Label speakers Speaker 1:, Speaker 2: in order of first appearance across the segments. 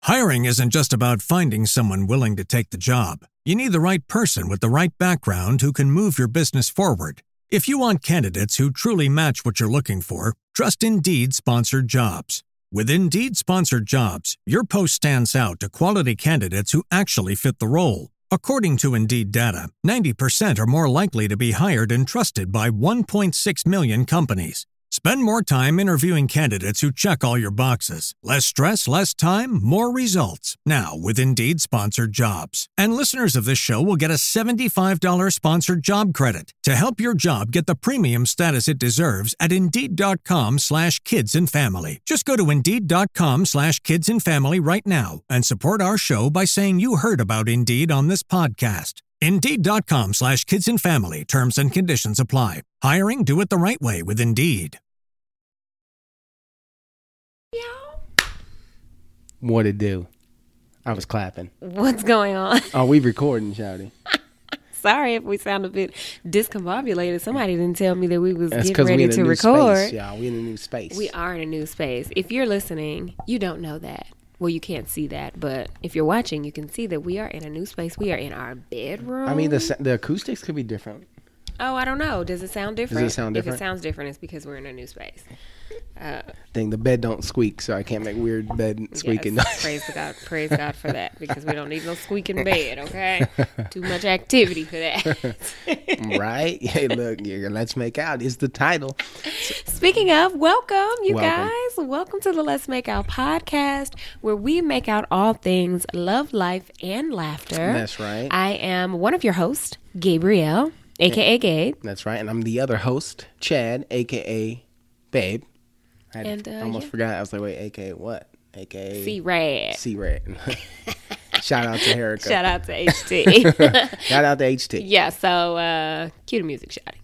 Speaker 1: Hiring isn't just about finding someone willing to take the job. You need the right person with the right background who can move your business forward. If you want candidates who truly match what you're looking for, trust Indeed Sponsored Jobs. With Indeed Sponsored Jobs, your post stands out to quality candidates who actually fit the role. According to Indeed data, 90% are more likely to be hired and trusted by 1.6 million companies. Spend more time interviewing candidates who check all your boxes. Less stress, less time, more results. Now with Indeed Sponsored Jobs. And listeners of this show will get a $75 sponsored job credit to help your job get the premium status it deserves at Indeed.com/kidsandfamily. Just go to Indeed.com/kidsandfamily right now and support our show by saying you heard about Indeed on this podcast. Indeed.com/kidsandfamily. Terms and conditions apply. Hiring, do it the right way with Indeed.
Speaker 2: What it do? I was clapping.
Speaker 3: What's going on?
Speaker 2: Oh, we recording, shawty.
Speaker 3: Sorry if we sound a bit discombobulated. Somebody didn't tell me that we was
Speaker 2: That's
Speaker 3: getting ready
Speaker 2: we in a
Speaker 3: to
Speaker 2: new
Speaker 3: record.
Speaker 2: Space, y'all. We in a new space.
Speaker 3: We are in a new space. If you're listening, you don't know that. Well, you can't see that, but if you're watching, you can see that we are in a new space. We are in our bedroom.
Speaker 2: I mean, the acoustics could be different.
Speaker 3: Oh, I don't know. Does it sound different?
Speaker 2: Does it sound different?
Speaker 3: If it sounds different, it's because we're in a new space.
Speaker 2: Thing the bed don't squeak, so I can't make weird bed squeaking
Speaker 3: yes,
Speaker 2: noise.
Speaker 3: Praise God for that, because we don't need no squeaking bed, okay? Too much activity for that.
Speaker 2: Right? Hey, look, Let's Make Out is the title.
Speaker 3: Speaking of, welcome, you guys. Welcome to the Let's Make Out podcast, where we make out all things love, life, and laughter.
Speaker 2: That's right.
Speaker 3: I am one of your hosts, Gabrielle, a.k.a. Gabe.
Speaker 2: That's right. And I'm the other host, Chad, a.k.a. Babe. I almost forgot. I was like, wait, a.k.a. what? A.k.a.
Speaker 3: C-Rad.
Speaker 2: C-Rad. Shout out to Erica.
Speaker 3: Shout out to HT.
Speaker 2: Shout out to HT.
Speaker 3: Yeah, so cue the music, Shotty.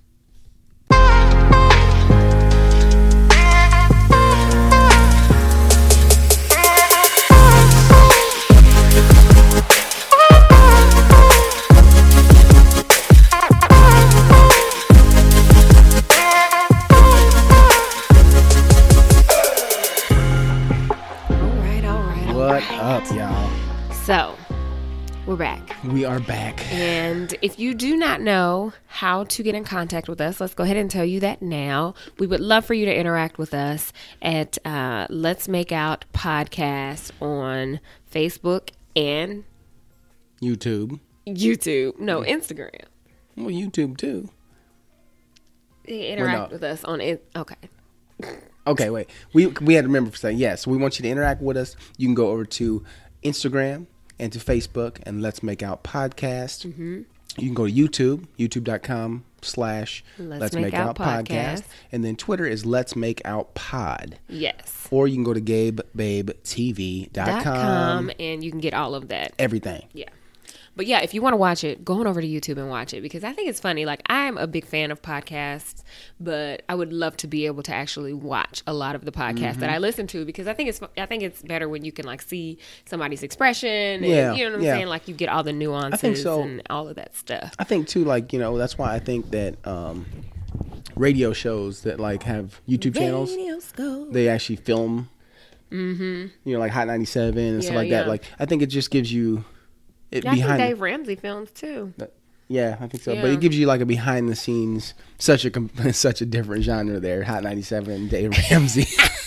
Speaker 2: Up, y'all.
Speaker 3: So, we're back.
Speaker 2: We are back.
Speaker 3: And if you do not know how to get in contact with us, let's go ahead and tell you that now. We would love for you to interact with us at Let's Make Out Podcast on Facebook and
Speaker 2: YouTube.
Speaker 3: No, Instagram.
Speaker 2: Well, YouTube too.
Speaker 3: Interact with us on it. Okay.
Speaker 2: Okay, wait. We had to remember for saying yes. We want you to interact with us. You can go over to Instagram and to Facebook and Let's Make Out Podcast. Mm-hmm. You can go to YouTube, youtube.com/Let's Make Out Podcast. And then Twitter is Let's Make Out Pod.
Speaker 3: Yes.
Speaker 2: Or you can go to GabeBabeTV.com.
Speaker 3: And you can get all of that.
Speaker 2: Everything.
Speaker 3: Yeah. But yeah, if you want to watch it, go on over to YouTube and watch it, because I think it's funny. Like, I'm a big fan of podcasts, but I would love to be able to actually watch a lot of the podcasts that I listen to, because I think it's better when you can like see somebody's expression. And, you know what I'm saying? Like, you get all the nuances and all of that stuff.
Speaker 2: I think too, like, that's why I think that radio shows that like have YouTube channels, they actually film. Mm-hmm. Like Hot 97 and stuff like that. Like, I think it just gives you.
Speaker 3: I think Dave Ramsey films too.
Speaker 2: Yeah, I think so. Yeah. But it gives you like a behind the scenes, such a different genre there. Hot 97, Dave Ramsey.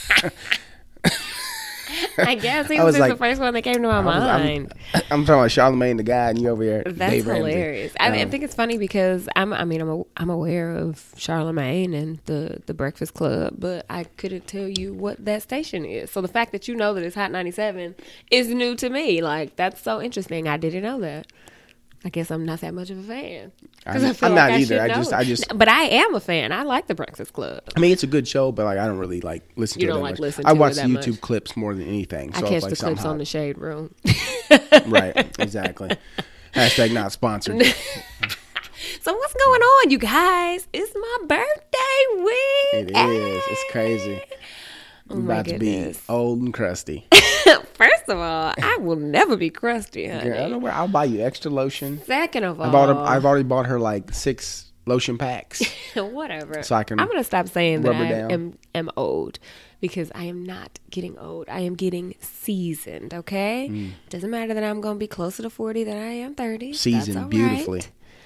Speaker 3: I guess he was just the first one that came to my mind.
Speaker 2: I'm talking about Charlamagne the guy, and you over here.
Speaker 3: That's
Speaker 2: Dave
Speaker 3: hilarious. I think it's funny because I'm aware of Charlamagne and the Breakfast Club, but I couldn't tell you what that station is. So the fact that you know that it's Hot 97 is new to me. Like, that's so interesting. I didn't know that. I guess I'm not that much of a fan.
Speaker 2: I'm not either. I just.
Speaker 3: But I am a fan. I like the Breakfast Club.
Speaker 2: I mean, it's a good show, but like I don't really like listen to it that much.
Speaker 3: Listen
Speaker 2: I
Speaker 3: to
Speaker 2: watch
Speaker 3: it
Speaker 2: the
Speaker 3: that
Speaker 2: YouTube
Speaker 3: much.
Speaker 2: clips more than anything. So
Speaker 3: I catch
Speaker 2: like
Speaker 3: the clips on the Shade Room.
Speaker 2: Right. Exactly. Hashtag not sponsored.
Speaker 3: So what's going on, you guys? It's my birthday week.
Speaker 2: It is. It's crazy. I'm about to be old and crusty.
Speaker 3: First of all, I will never be crusty, honey.
Speaker 2: Girl, I don't know where. I'll buy you extra lotion.
Speaker 3: Second of all,
Speaker 2: I've already bought her like 6 lotion packs.
Speaker 3: Whatever.
Speaker 2: So I'm
Speaker 3: going to stop saying that I am old, because I am not getting old. I am getting seasoned, okay? Doesn't matter that I'm going to be closer to 40 than I am 30.
Speaker 2: Seasoned beautifully.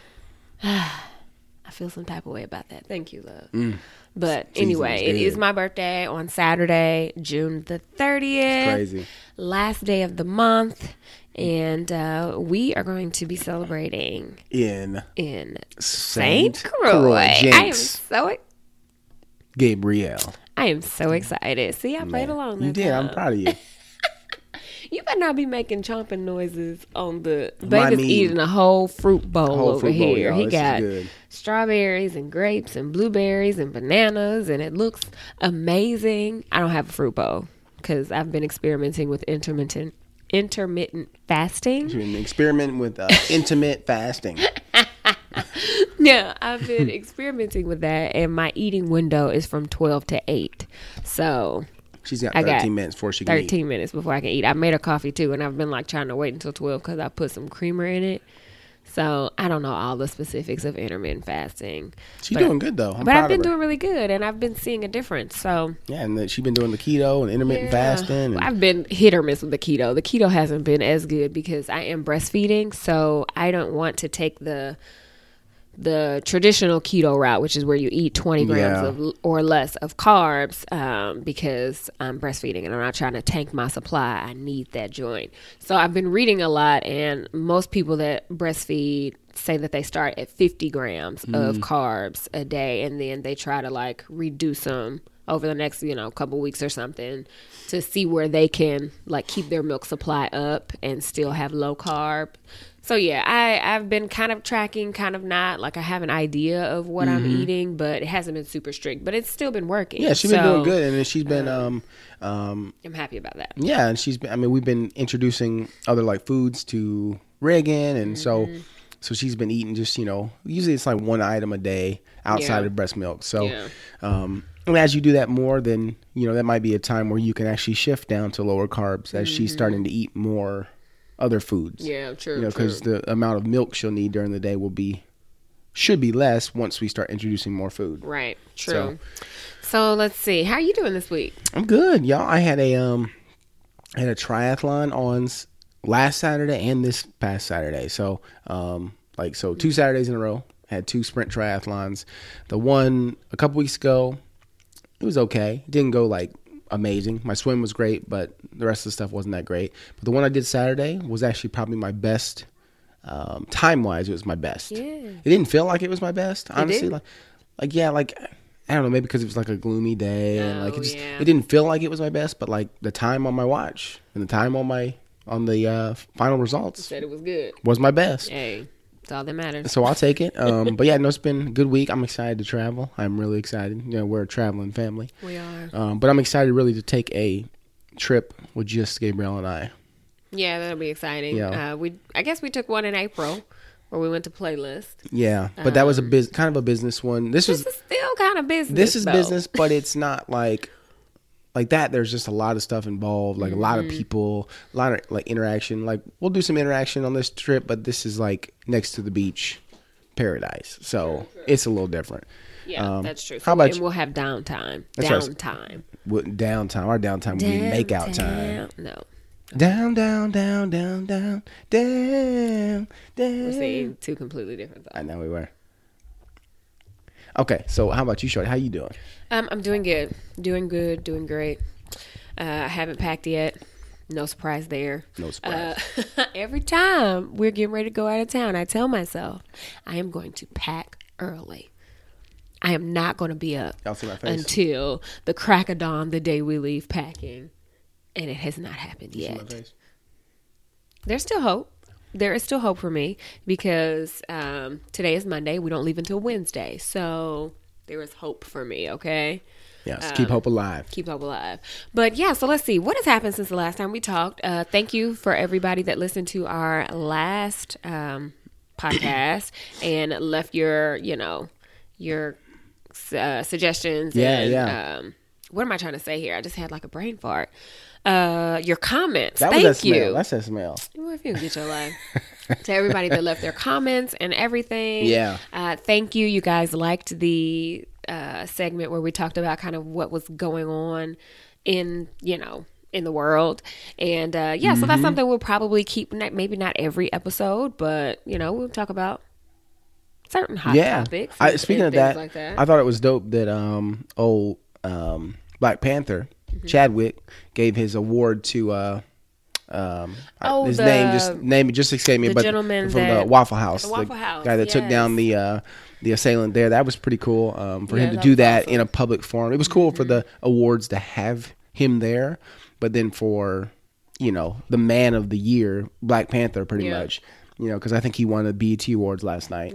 Speaker 3: I feel some type of way about that. Thank you, love. But anyway, it is my birthday on Saturday, June the 30th.
Speaker 2: It's crazy.
Speaker 3: Last day of the month. And we are going to be celebrating
Speaker 2: in
Speaker 3: St. Croix. I am so
Speaker 2: Gabrielle.
Speaker 3: I am so excited. See, I played along.
Speaker 2: You did. I'm proud of you.
Speaker 3: You better not be making chomping noises on the baby's eating a whole fruit bowl over here. He got strawberries and grapes and blueberries and bananas, and it looks amazing. I don't have a fruit bowl because I've been experimenting with intermittent fasting.
Speaker 2: You've been experimenting with intermittent fasting.
Speaker 3: Yeah, I've been experimenting with that, and my eating window is from 12 to 8. So
Speaker 2: she's got 13 minutes before she can eat.
Speaker 3: 13 minutes before I can eat. I made her coffee too, and I've been like trying to wait until 12 because I put some creamer in it. So I don't know all the specifics of intermittent fasting.
Speaker 2: She's doing good though.
Speaker 3: But I've been doing really good, and I've been seeing a difference. So
Speaker 2: yeah, and she's been doing the keto and intermittent fasting. And
Speaker 3: I've been hit or miss with the keto. The keto hasn't been as good because I am breastfeeding, so I don't want to take the traditional keto route, which is where you eat 20 grams or less of carbs, because I'm breastfeeding and I'm not trying to tank my supply. I need that joint. So I've been reading a lot, and most people that breastfeed say that they start at 50 grams of carbs a day, and then they try to like reduce them over the next, couple weeks or something to see where they can like keep their milk supply up and still have low carb. So yeah, I've been kind of tracking, kind of not. Like I have an idea of what I'm eating, but it hasn't been super strict. But it's still been working.
Speaker 2: Yeah, she's been doing good, and then she's been.
Speaker 3: I'm happy about that.
Speaker 2: Yeah, and she's been. I mean, we've been introducing other like foods to Reagan, and so she's been eating just usually it's like one item a day outside of breast milk. So, and as you do that more, then that might be a time where you can actually shift down to lower carbs as she's starting to eat more other foods.
Speaker 3: Yeah, true.
Speaker 2: Because the amount of milk she'll need during the day should be less once we start introducing more food.
Speaker 3: Right. True. So let's see. How are you doing this week?
Speaker 2: I'm good, y'all. I had a triathlon on last Saturday and this past Saturday. So 2 Saturdays in a row. Had 2 sprint triathlons. The one a couple weeks ago, it was okay. It didn't go like amazing. My swim was great, but the rest of the stuff wasn't that great. But the one I did Saturday was actually probably my best. Time-wise, it was my best. Yeah. It didn't feel like it was my best, honestly. I don't know, maybe because it was like a gloomy day and it didn't feel like it was my best. But like the time on my watch and the time on the final results,
Speaker 3: you said it was good.
Speaker 2: Was my best.
Speaker 3: Hey. That's all that matters.
Speaker 2: So I'll take it. But yeah, no, it's been a good week. I'm excited to travel. I'm really excited. We're a traveling family.
Speaker 3: We are.
Speaker 2: But I'm excited really to take a trip with just Gabrielle and I.
Speaker 3: Yeah, that'll be exciting. Yeah. I guess we took one in April where we went to Playlist.
Speaker 2: Yeah, but that was kind of a business one. This is
Speaker 3: still kind of business.
Speaker 2: This is business, but it's not like that. There's just a lot of stuff involved, like a lot of people, a lot of like interaction. Like we'll do some interaction on this trip, but this is like next to the beach paradise, so it's a little different.
Speaker 3: Yeah, that's true.
Speaker 2: How about you?
Speaker 3: We'll have downtime.
Speaker 2: Downtime. Our downtime will be make out time.
Speaker 3: No.
Speaker 2: Down, down, down, down, down, down, down.
Speaker 3: We're saying 2 completely different things.
Speaker 2: I know we were. Okay, so how about you, Shorty? How you doing?
Speaker 3: I'm doing good. Doing good. Doing great. I haven't packed yet. No surprise there.
Speaker 2: No surprise.
Speaker 3: Every time we're getting ready to go out of town, I tell myself, I am going to pack early. I am not going to be up until the crack of dawn the day we leave packing. And it has not happened yet. There's still hope. There is still hope for me because today is Monday. We don't leave until Wednesday. So there is hope for me, okay?
Speaker 2: Yes, keep hope alive.
Speaker 3: Keep hope alive. But yeah, so let's see. What has happened since the last time we talked? Thank you for everybody that listened to our last podcast and left your suggestions.
Speaker 2: Yeah.
Speaker 3: What am I trying to say here? I just had like a brain fart. Your comments.
Speaker 2: Thank you. That's a smell.
Speaker 3: Well, if you can get your life. To everybody that left their comments and everything.
Speaker 2: Yeah.
Speaker 3: Thank you. You guys liked the segment where we talked about kind of what was going on in the world. And so that's something we'll probably keep, maybe not every episode, but, we'll talk about certain hot topics.
Speaker 2: Speaking of that, like that, I thought it was dope that Black Panther, Chadwick, gave his award to his name just escaped me, but
Speaker 3: gentleman
Speaker 2: from the Waffle House,
Speaker 3: the
Speaker 2: guy that took down the assailant there. That was pretty cool for him to do that awesome. In a public forum. It was cool for the awards to have him there, but then for the man of the year, Black Panther, pretty much. Because I think he won the BET Awards last night.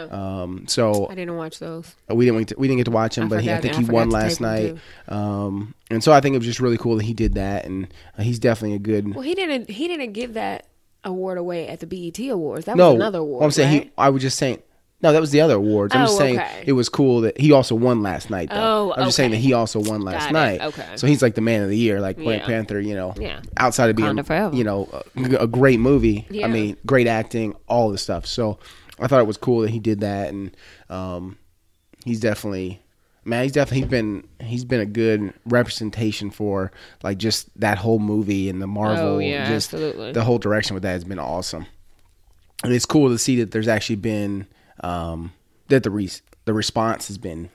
Speaker 2: So
Speaker 3: I didn't watch those.
Speaker 2: We didn't get to watch him, but I think he won last night. And so I think it was just really cool that he did that, and he's definitely a good.
Speaker 3: Well, he didn't give that award away at the BET Awards. That was another award.
Speaker 2: I'm saying
Speaker 3: right?
Speaker 2: I was just saying. No, that was the other awards. I'm just saying it was cool that he also won last night, though. I'm just saying that he also won last night. Okay. So he's like the man of the year, like Black Panther, outside of being, a great movie. Yeah. I mean, great acting, all the stuff. So I thought it was cool that he did that. And he's definitely been a good representation for like just that whole movie and the Marvel.
Speaker 3: Absolutely.
Speaker 2: The whole direction with that has been awesome. And it's cool to see that there's actually been that the response has been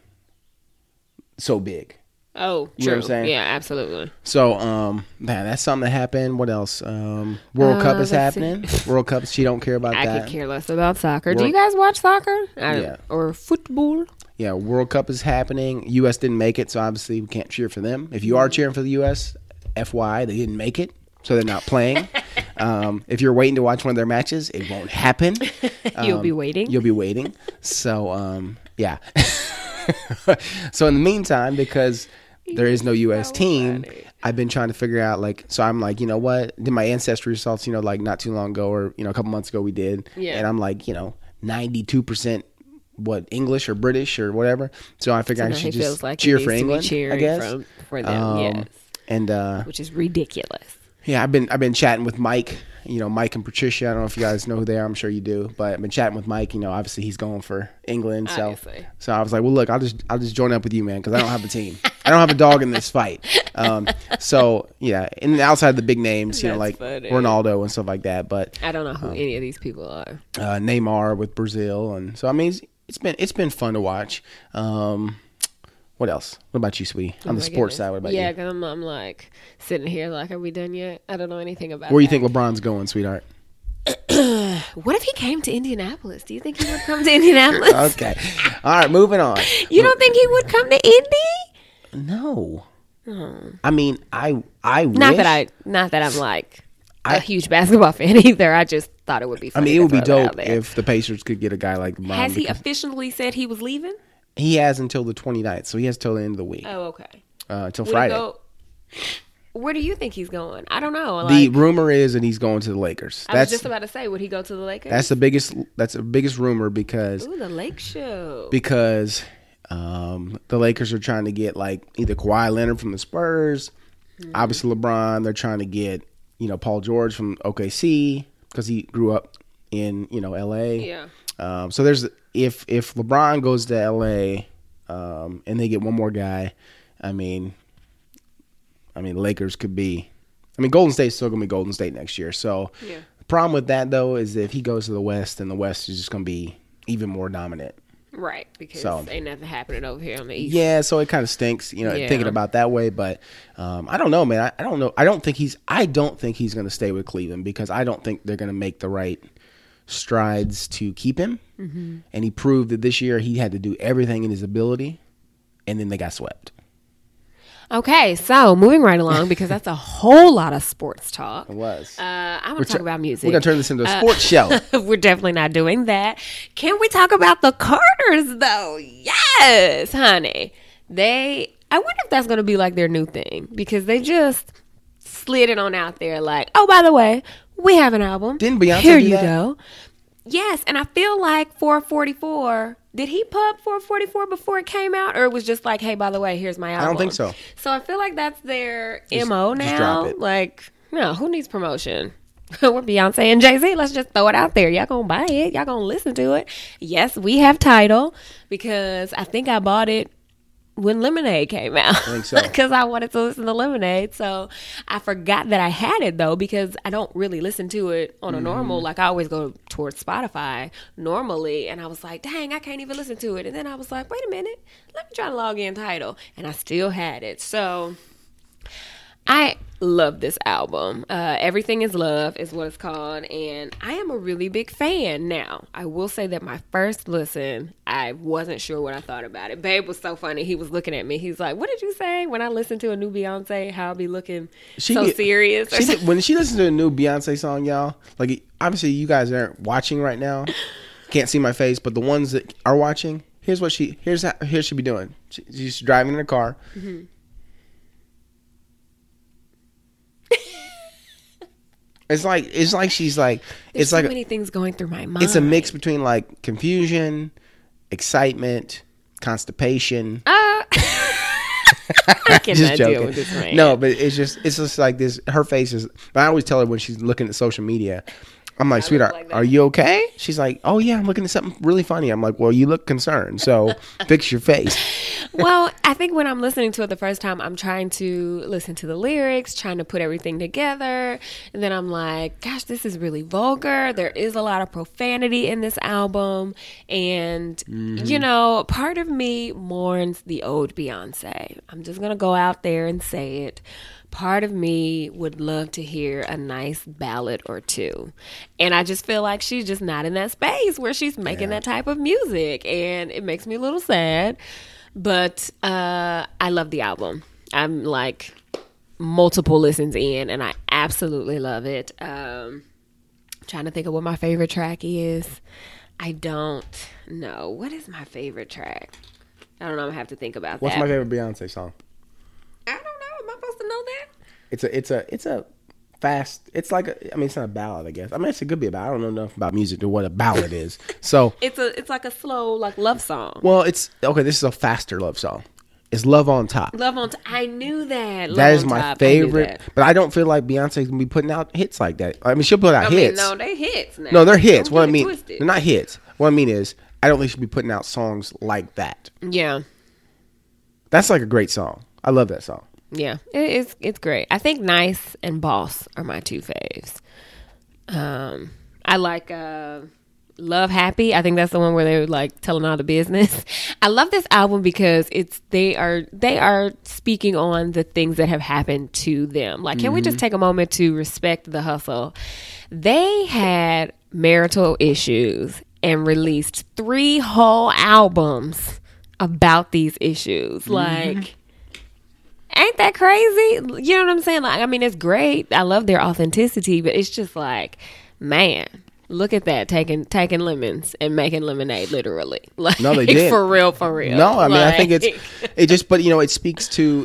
Speaker 2: so big.
Speaker 3: Oh, true.
Speaker 2: You know what I'm saying?
Speaker 3: Yeah, absolutely.
Speaker 2: So, man, that's something that happened. What else? World Cup is happening. World Cup, she don't care about that.
Speaker 3: I could care less about soccer. Do you guys watch soccer? Or football?
Speaker 2: Yeah, World Cup is happening. U.S. didn't make it, so obviously we can't cheer for them. If you are cheering for the U.S., FY, they didn't make it, so they're not playing. If you're waiting to watch one of their matches, it won't happen.
Speaker 3: You'll be waiting.
Speaker 2: So, yeah. So in the meantime, because there is no U.S. team, I've been trying to figure out, so I'm like, you know what? Did my ancestry results, not too long ago or, a couple months ago we did. Yeah. And I'm like, 92% English or British or whatever. So I figured I should just cheer for England, I guess.
Speaker 3: For them, yes.
Speaker 2: And
Speaker 3: which is ridiculous.
Speaker 2: Yeah, I've been chatting with Mike, Mike and Patricia. I don't know if you guys know who they are. I'm sure you do, but I've been chatting with Mike. Obviously he's going for England. So I was like, well, look, I'll just join up with you, man, because I don't have a team. I don't have a dog in this fight. So yeah, and outside the big names, like funny. Ronaldo and stuff like that. But
Speaker 3: I don't know who any of these people are.
Speaker 2: Neymar with Brazil, and so I mean, it's been fun to watch. What else? What about you, sweetie? On the sports side, what about you?
Speaker 3: Yeah, because I'm like sitting here like, are we done yet? I don't know anything about
Speaker 2: Where do you think LeBron's going, sweetheart?
Speaker 3: What if he came to Indianapolis? Do you think he would come to Indianapolis?
Speaker 2: Okay. All right, moving on.
Speaker 3: You don't think he would come to Indy?
Speaker 2: No. I mean, I wish.
Speaker 3: Not that I'm like a huge basketball fan either. I just thought it would be funny.
Speaker 2: I mean, it would be dope if the Pacers could get a guy like LeBron.
Speaker 3: Has he officially said he was leaving?
Speaker 2: He has until the 29th, so he has till the end of the week.
Speaker 3: Oh, okay.
Speaker 2: Until Friday.
Speaker 3: Where do you think he's going? I don't know.
Speaker 2: The rumor is that he's going to the Lakers.
Speaker 3: I was just about to say, would he go to the Lakers?
Speaker 2: That's the biggest rumor because...
Speaker 3: Ooh, the Lake Show.
Speaker 2: Because the Lakers are trying to get either Kawhi Leonard from the Spurs, obviously LeBron. They're trying to get Paul George from OKC because he grew up in LA.
Speaker 3: Yeah.
Speaker 2: So there's if LeBron goes to LA and they get one more guy, I mean Lakers could be. I mean Golden State's still gonna be Golden State next year. So the problem with that though is if he goes to the West, then the West is just gonna be even more dominant.
Speaker 3: Right, because ain't nothing happening over here on the East.
Speaker 2: Yeah, so it kind of stinks, thinking about that way. But I don't know, man. I don't know. I don't think he's going to stay with Cleveland because I don't think they're going to make the right strides to keep him. Mm-hmm. And he proved that this year he had to do everything in his ability, and then they got swept.
Speaker 3: Okay, so moving right along because that's a whole lot of sports talk.
Speaker 2: It was.
Speaker 3: I want to talk about music.
Speaker 2: We're going to turn this into a sports show.
Speaker 3: We're definitely not doing that. Can we talk about the Carters, though? Yes, honey. I wonder if that's going to be like their new thing because they just slid it on out there like, oh, by the way, we have an album.
Speaker 2: Didn't Beyonce
Speaker 3: Here
Speaker 2: do
Speaker 3: you
Speaker 2: that?
Speaker 3: go. Yes, and I feel like 444, did he pub 444 before it came out? Or it was just like, hey, by the way, here's my album?
Speaker 2: I don't think so.
Speaker 3: So I feel like that's their MO now.
Speaker 2: Just drop it.
Speaker 3: Like, no, who needs promotion? We're Beyonce and Jay-Z. Let's just throw it out there. Y'all gonna buy it. Y'all gonna listen to it. Yes, we have Tidal because I think I bought it when Lemonade came out.
Speaker 2: I think so.
Speaker 3: Because I wanted to listen to Lemonade. So I forgot that I had it, though, because I don't really listen to it on a normal. Like, I always go towards Spotify normally. And I was like, dang, I can't even listen to it. And then I was like, wait a minute. Let me try to log in Tidal. And I still had it. So I love this album. Everything is Love is what it's called, and I am a really big fan. Now, I will say that my first listen, I wasn't sure what I thought about it. Babe was so funny. He was looking at me. He's like, what did you say when I listen to a new Beyonce, how I'll be looking serious?
Speaker 2: When she listens to a new Beyonce song, y'all, like, obviously you guys aren't watching right now, can't see my face, but the ones that are watching, here's she be doing. She's driving in a car. Mm-hmm. It's like she's like,
Speaker 3: there's
Speaker 2: it's
Speaker 3: so
Speaker 2: like
Speaker 3: many things going through my mind.
Speaker 2: It's a mix between like confusion, excitement, constipation.
Speaker 3: I cannot deal with this man.
Speaker 2: No, but it's just like this. Her face is. But I always tell her when she's looking at social media, I'm like, sweetheart, are you okay? She's like, oh yeah, I'm looking at something really funny. I'm like, well, you look concerned, so fix your face.
Speaker 3: Well, I think when I'm listening to it the first time, I'm trying to listen to the lyrics, trying to put everything together. And then I'm like, gosh, this is really vulgar. There is a lot of profanity in this album. And, you know, part of me mourns the old Beyonce. I'm just going to go out there and say it. Part of me would love to hear a nice ballad or two. And I just feel like she's just not in that space where she's making that type of music. And it makes me a little sad. But I love the album. I'm like multiple listens in, and I absolutely love it. Trying to think of what my favorite track is. I don't know. What is my favorite track? I don't know. I'm going to have to think about
Speaker 2: What's
Speaker 3: that.
Speaker 2: my favorite Beyonce song?
Speaker 3: I don't know. Am I supposed to know that?
Speaker 2: It's a fast. It's like it's not a ballad, I guess. I mean, it could be a ballad. I don't know enough about music to what a ballad is. So
Speaker 3: it's like a slow like love song.
Speaker 2: Well, it's okay. This is a faster love song. It's Love on Top.
Speaker 3: Love on Top. I knew that.
Speaker 2: That is my favorite. But I don't feel like Beyonce's gonna be putting out hits like that. I mean, she'll put out hits.
Speaker 3: No, they hits now.
Speaker 2: No, they're hits.
Speaker 3: Don't
Speaker 2: What I mean,
Speaker 3: twisted.
Speaker 2: they're not hits. What I mean is, I don't think she'll be putting out songs like that.
Speaker 3: Yeah.
Speaker 2: That's like a great song. I love that song.
Speaker 3: Yeah, it's great. I think Nice and Boss are my two faves. I like Love Happy. I think that's the one where they're like telling all the business. I love this album because they are speaking on the things that have happened to them. Like, can we just take a moment to respect the hustle? They had marital issues and released 3 whole albums about these issues. Like, ain't that crazy? You know what I'm saying? Like, I mean, it's great. I love their authenticity, but it's just like, man, look at that, taking lemons and making lemonade, literally. Like,
Speaker 2: no, they did.
Speaker 3: For real.
Speaker 2: No, I mean, I think it just, but you know, it speaks to,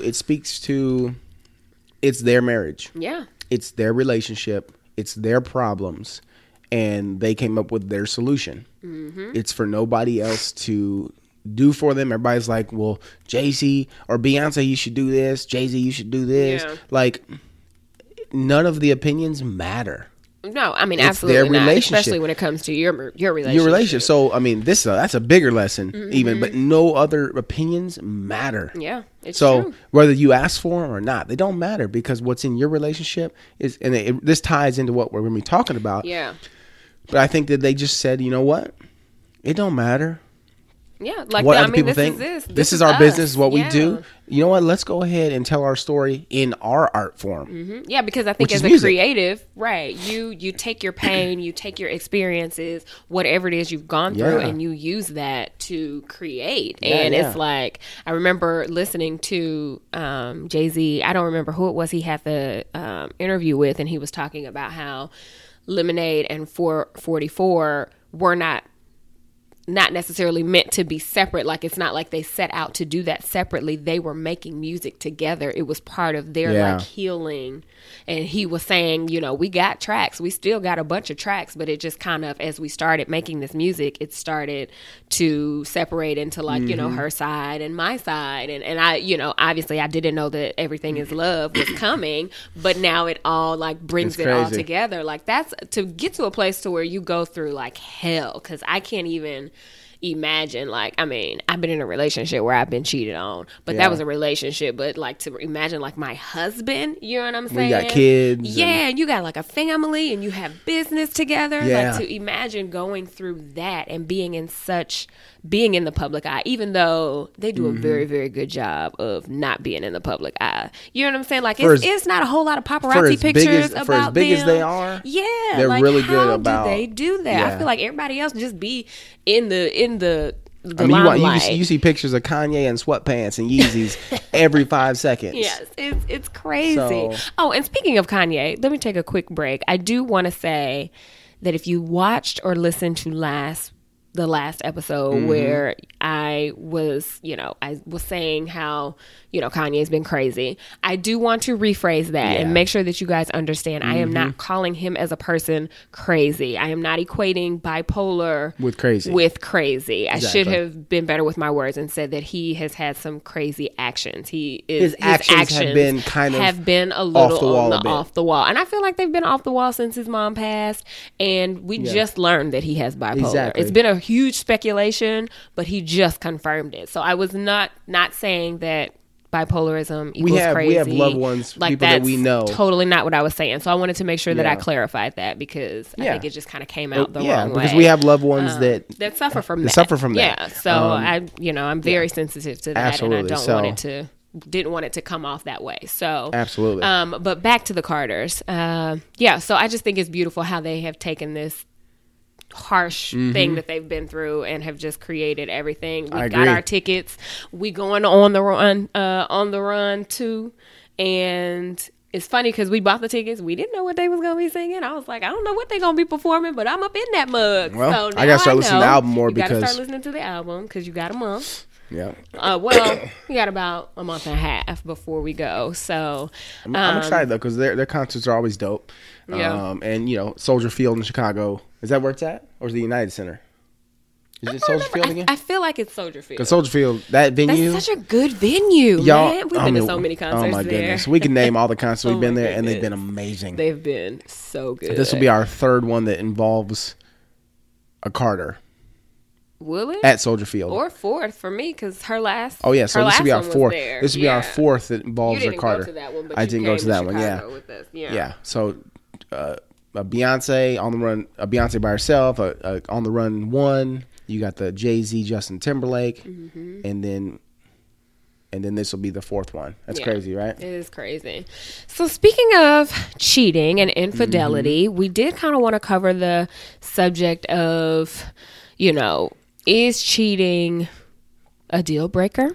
Speaker 2: it's their marriage.
Speaker 3: Yeah.
Speaker 2: It's their relationship. It's their problems. And they came up with their solution. Mm-hmm. It's for nobody else to do for them. Everybody's like, well, Jay-Z or Beyonce, you should do this. Jay-Z, you should do this. Yeah. Like, none of the opinions matter.
Speaker 3: No, I mean, it's absolutely their not. Especially when it comes to your relationship. Your relationship.
Speaker 2: So, I mean, that's a bigger lesson, even. But no other opinions matter.
Speaker 3: Yeah, it's
Speaker 2: so
Speaker 3: true.
Speaker 2: Whether you ask for them or not, they don't matter because what's in your relationship is, and this ties into what we're going to be talking about.
Speaker 3: Yeah.
Speaker 2: But I think that they just said, you know what? It don't matter.
Speaker 3: Yeah, like
Speaker 2: what
Speaker 3: I
Speaker 2: other
Speaker 3: mean,
Speaker 2: people think.
Speaker 3: This
Speaker 2: is our
Speaker 3: us.
Speaker 2: business. Is what we do. You know what? Let's go ahead and tell our story in our art form.
Speaker 3: Mm-hmm. Yeah, because I think as a creative, right? You take your pain, you take your experiences, whatever it is you've gone through, and you use that to create. And it's like, I remember listening to Jay-Z. I don't remember who it was he had the interview with, and he was talking about how Lemonade and 444 were not not necessarily meant to be separate. Like, it's not like they set out to do that separately. They were making music together. It was part of their like healing. And he was saying, you know, we got tracks. We still got a bunch of tracks, but it just kind of, as we started making this music, it started to separate into like, you know, her side and my side. And I, you know, obviously I didn't know that Everything Is Love was coming, but now it all like brings it all together. Like, that's to get to a place to where you go through like hell. 'Cause I can't even imagine, like, I mean, I've been in a relationship where I've been cheated on, but that was a relationship. But like, to imagine like my husband, you know what I'm saying?
Speaker 2: You got kids.
Speaker 3: Yeah, and you got like a family and you have business together. Yeah. Like, to imagine going through that and being in the public eye, even though they do a very, very good job of not being in the public eye. You know what I'm saying? Like, it's not a whole lot of paparazzi pictures about them. For as big as
Speaker 2: they are,
Speaker 3: they're
Speaker 2: like, really good about.
Speaker 3: How do they do that? I feel like everybody else just be in the
Speaker 2: I mean, you see pictures of Kanye in sweatpants and Yeezys every 5 seconds.
Speaker 3: Yes, it's crazy. Oh, and speaking of Kanye, let me take a quick break. I do want to say that if you watched or listened to the last episode where I was saying how, you know, Kanye's been crazy, I do want to rephrase that and make sure that you guys understand. I am not calling him as a person crazy. I am not equating bipolar with crazy. Exactly. I should have been better with my words and said that he has had some crazy actions. His actions have been a little off the wall. And I feel like they've been off the wall since his mom passed, and we just learned that he has bipolar. Exactly. It's been a huge speculation, but he just confirmed it. So I was not saying that bipolarism equals crazy.
Speaker 2: We have loved ones, like, people that we know.
Speaker 3: Totally not what I was saying. So I wanted to make sure that I clarified that, because I think it just kind of came out the wrong way.
Speaker 2: Because we have loved ones that
Speaker 3: suffer from that. Yeah. So I'm very sensitive to that, absolutely. And I didn't want it to come off that way. So
Speaker 2: absolutely.
Speaker 3: But back to the Carters. So I just think it's beautiful how they have taken this harsh thing that they've been through and have just created everything. We got our tickets. We going on the run too. And it's funny because we bought the tickets. We didn't know what they was gonna be singing. I was like, I don't know what they gonna be performing, but I'm up in that mug.
Speaker 2: Well, so now I gotta start listening to the album more, because
Speaker 3: you gotta start listening to the album because you got a month.
Speaker 2: Yeah.
Speaker 3: Well, we got about a month and a half before we go. So
Speaker 2: I'm excited though, because their concerts are always dope. Yeah. And you know, Soldier Field in Chicago. Is that where it's at, or is it the United Center? Is it Soldier Field again?
Speaker 3: I feel like it's Soldier Field.
Speaker 2: Because Soldier Field, that venue.
Speaker 3: That's such a good venue, man. We've been to so many concerts there. Oh my goodness.
Speaker 2: We can name all the concerts we've been there, and they've been amazing.
Speaker 3: They've been so good.
Speaker 2: This will be our third one that involves a Carter.
Speaker 3: Will it?
Speaker 2: At Soldier Field.
Speaker 3: Or fourth for me, because her last.
Speaker 2: Oh, yeah. So this will be our fourth. This will be our fourth that involves a Carter.
Speaker 3: You didn't go to that one, but
Speaker 2: I didn't go to that one,
Speaker 3: with us. Yeah.
Speaker 2: Yeah. So a Beyonce on the run, a Beyonce by herself, a on the run one. You got the Jay-Z, Justin Timberlake, and then this will be the fourth one. That's crazy, right?
Speaker 3: It is crazy. So speaking of cheating and infidelity, we did kind of want to cover the subject of, you know, is cheating a deal breaker?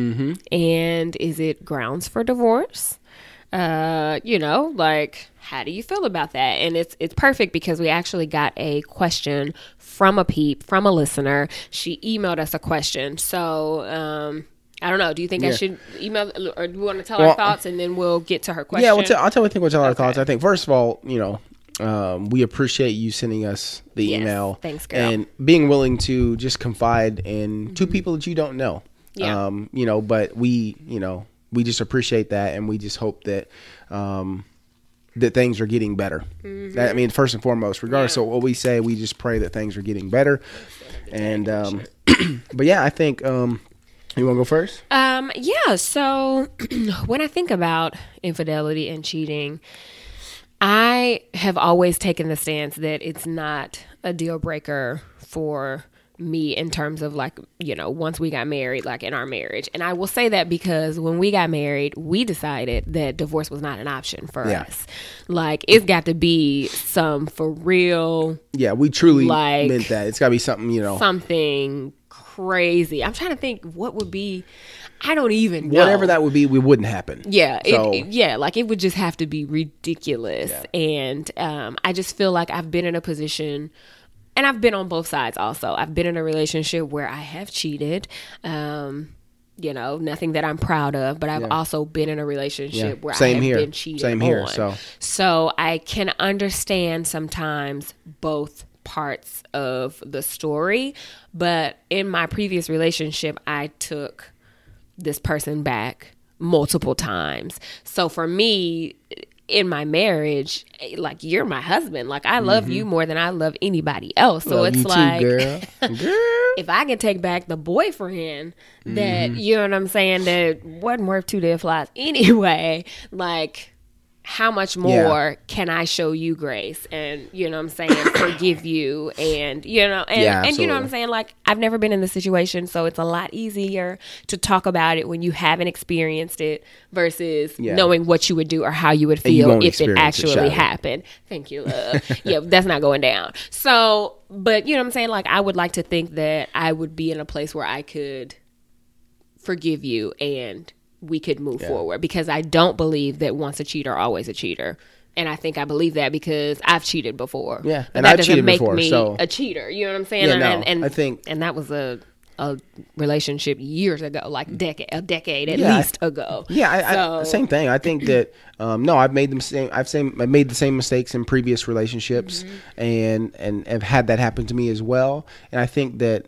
Speaker 3: And is it grounds for divorce? You know, like, how do you feel about that? And it's perfect because we actually got a question from a listener. She emailed us a question. So, I don't know. Do you think I should email, or do we want to tell our thoughts and then we'll get to her question?
Speaker 2: Yeah, we'll tell our thoughts. I think, first of all, you know, we appreciate you sending us the email.
Speaker 3: Thanks, girl.
Speaker 2: And being willing to just confide in two people that you don't know.
Speaker 3: Yeah.
Speaker 2: You know, but we just appreciate that, and we just hope that that things are getting better. I mean, first and foremost, regardless of what we say, we just pray that things are getting better. And but yeah, I think you want to go first?
Speaker 3: Yeah. So when I think about infidelity and cheating, I have always taken the stance that it's not a deal breaker for me in terms of, like, you know, once we got married, like in our marriage. And I will say that because when we got married, we decided that divorce was not an option for us. Like, it's got to be some for real.
Speaker 2: Yeah, we truly meant that. It's got to be something, you know.
Speaker 3: Something crazy. I'm trying to think what would be. I don't even know.
Speaker 2: Whatever that would be, we wouldn't happen.
Speaker 3: Yeah. Like, it would just have to be ridiculous. Yeah. And I just feel like I've been in a position and I've been on both sides also. I've been in a relationship where I have cheated. You know, nothing that I'm proud of, but I've also been in a relationship where I have been cheated on. So I can understand sometimes both parts of the story, but in my previous relationship, I took this person back multiple times. So for me, in my marriage, like, you're my husband. Like, I love you more than I love anybody else. So it's like, too, girl. If I can take back the boyfriend that, you know what I'm saying, that wasn't worth two dead flies anyway, like, how much more can I show you grace and, you know what I'm saying, forgive you and, you know, and you know what I'm saying? Like, I've never been in this situation, so it's a lot easier to talk about it when you haven't experienced it versus knowing what you would do or how you would feel if it actually happened. Thank you, love. That's not going down. So, but you know what I'm saying? Like, I would like to think that I would be in a place where I could forgive you and we could move forward, because I don't believe that once a cheater, always a cheater. And I think I believe that because I've cheated before.
Speaker 2: Yeah.
Speaker 3: And that doesn't make me a cheater. You know what I'm saying?
Speaker 2: I think,
Speaker 3: and that was a relationship years ago, like a decade at least ago.
Speaker 2: Yeah. Same thing. I think that, I've made made the same mistakes in previous relationships and have had that happen to me as well. And I think that,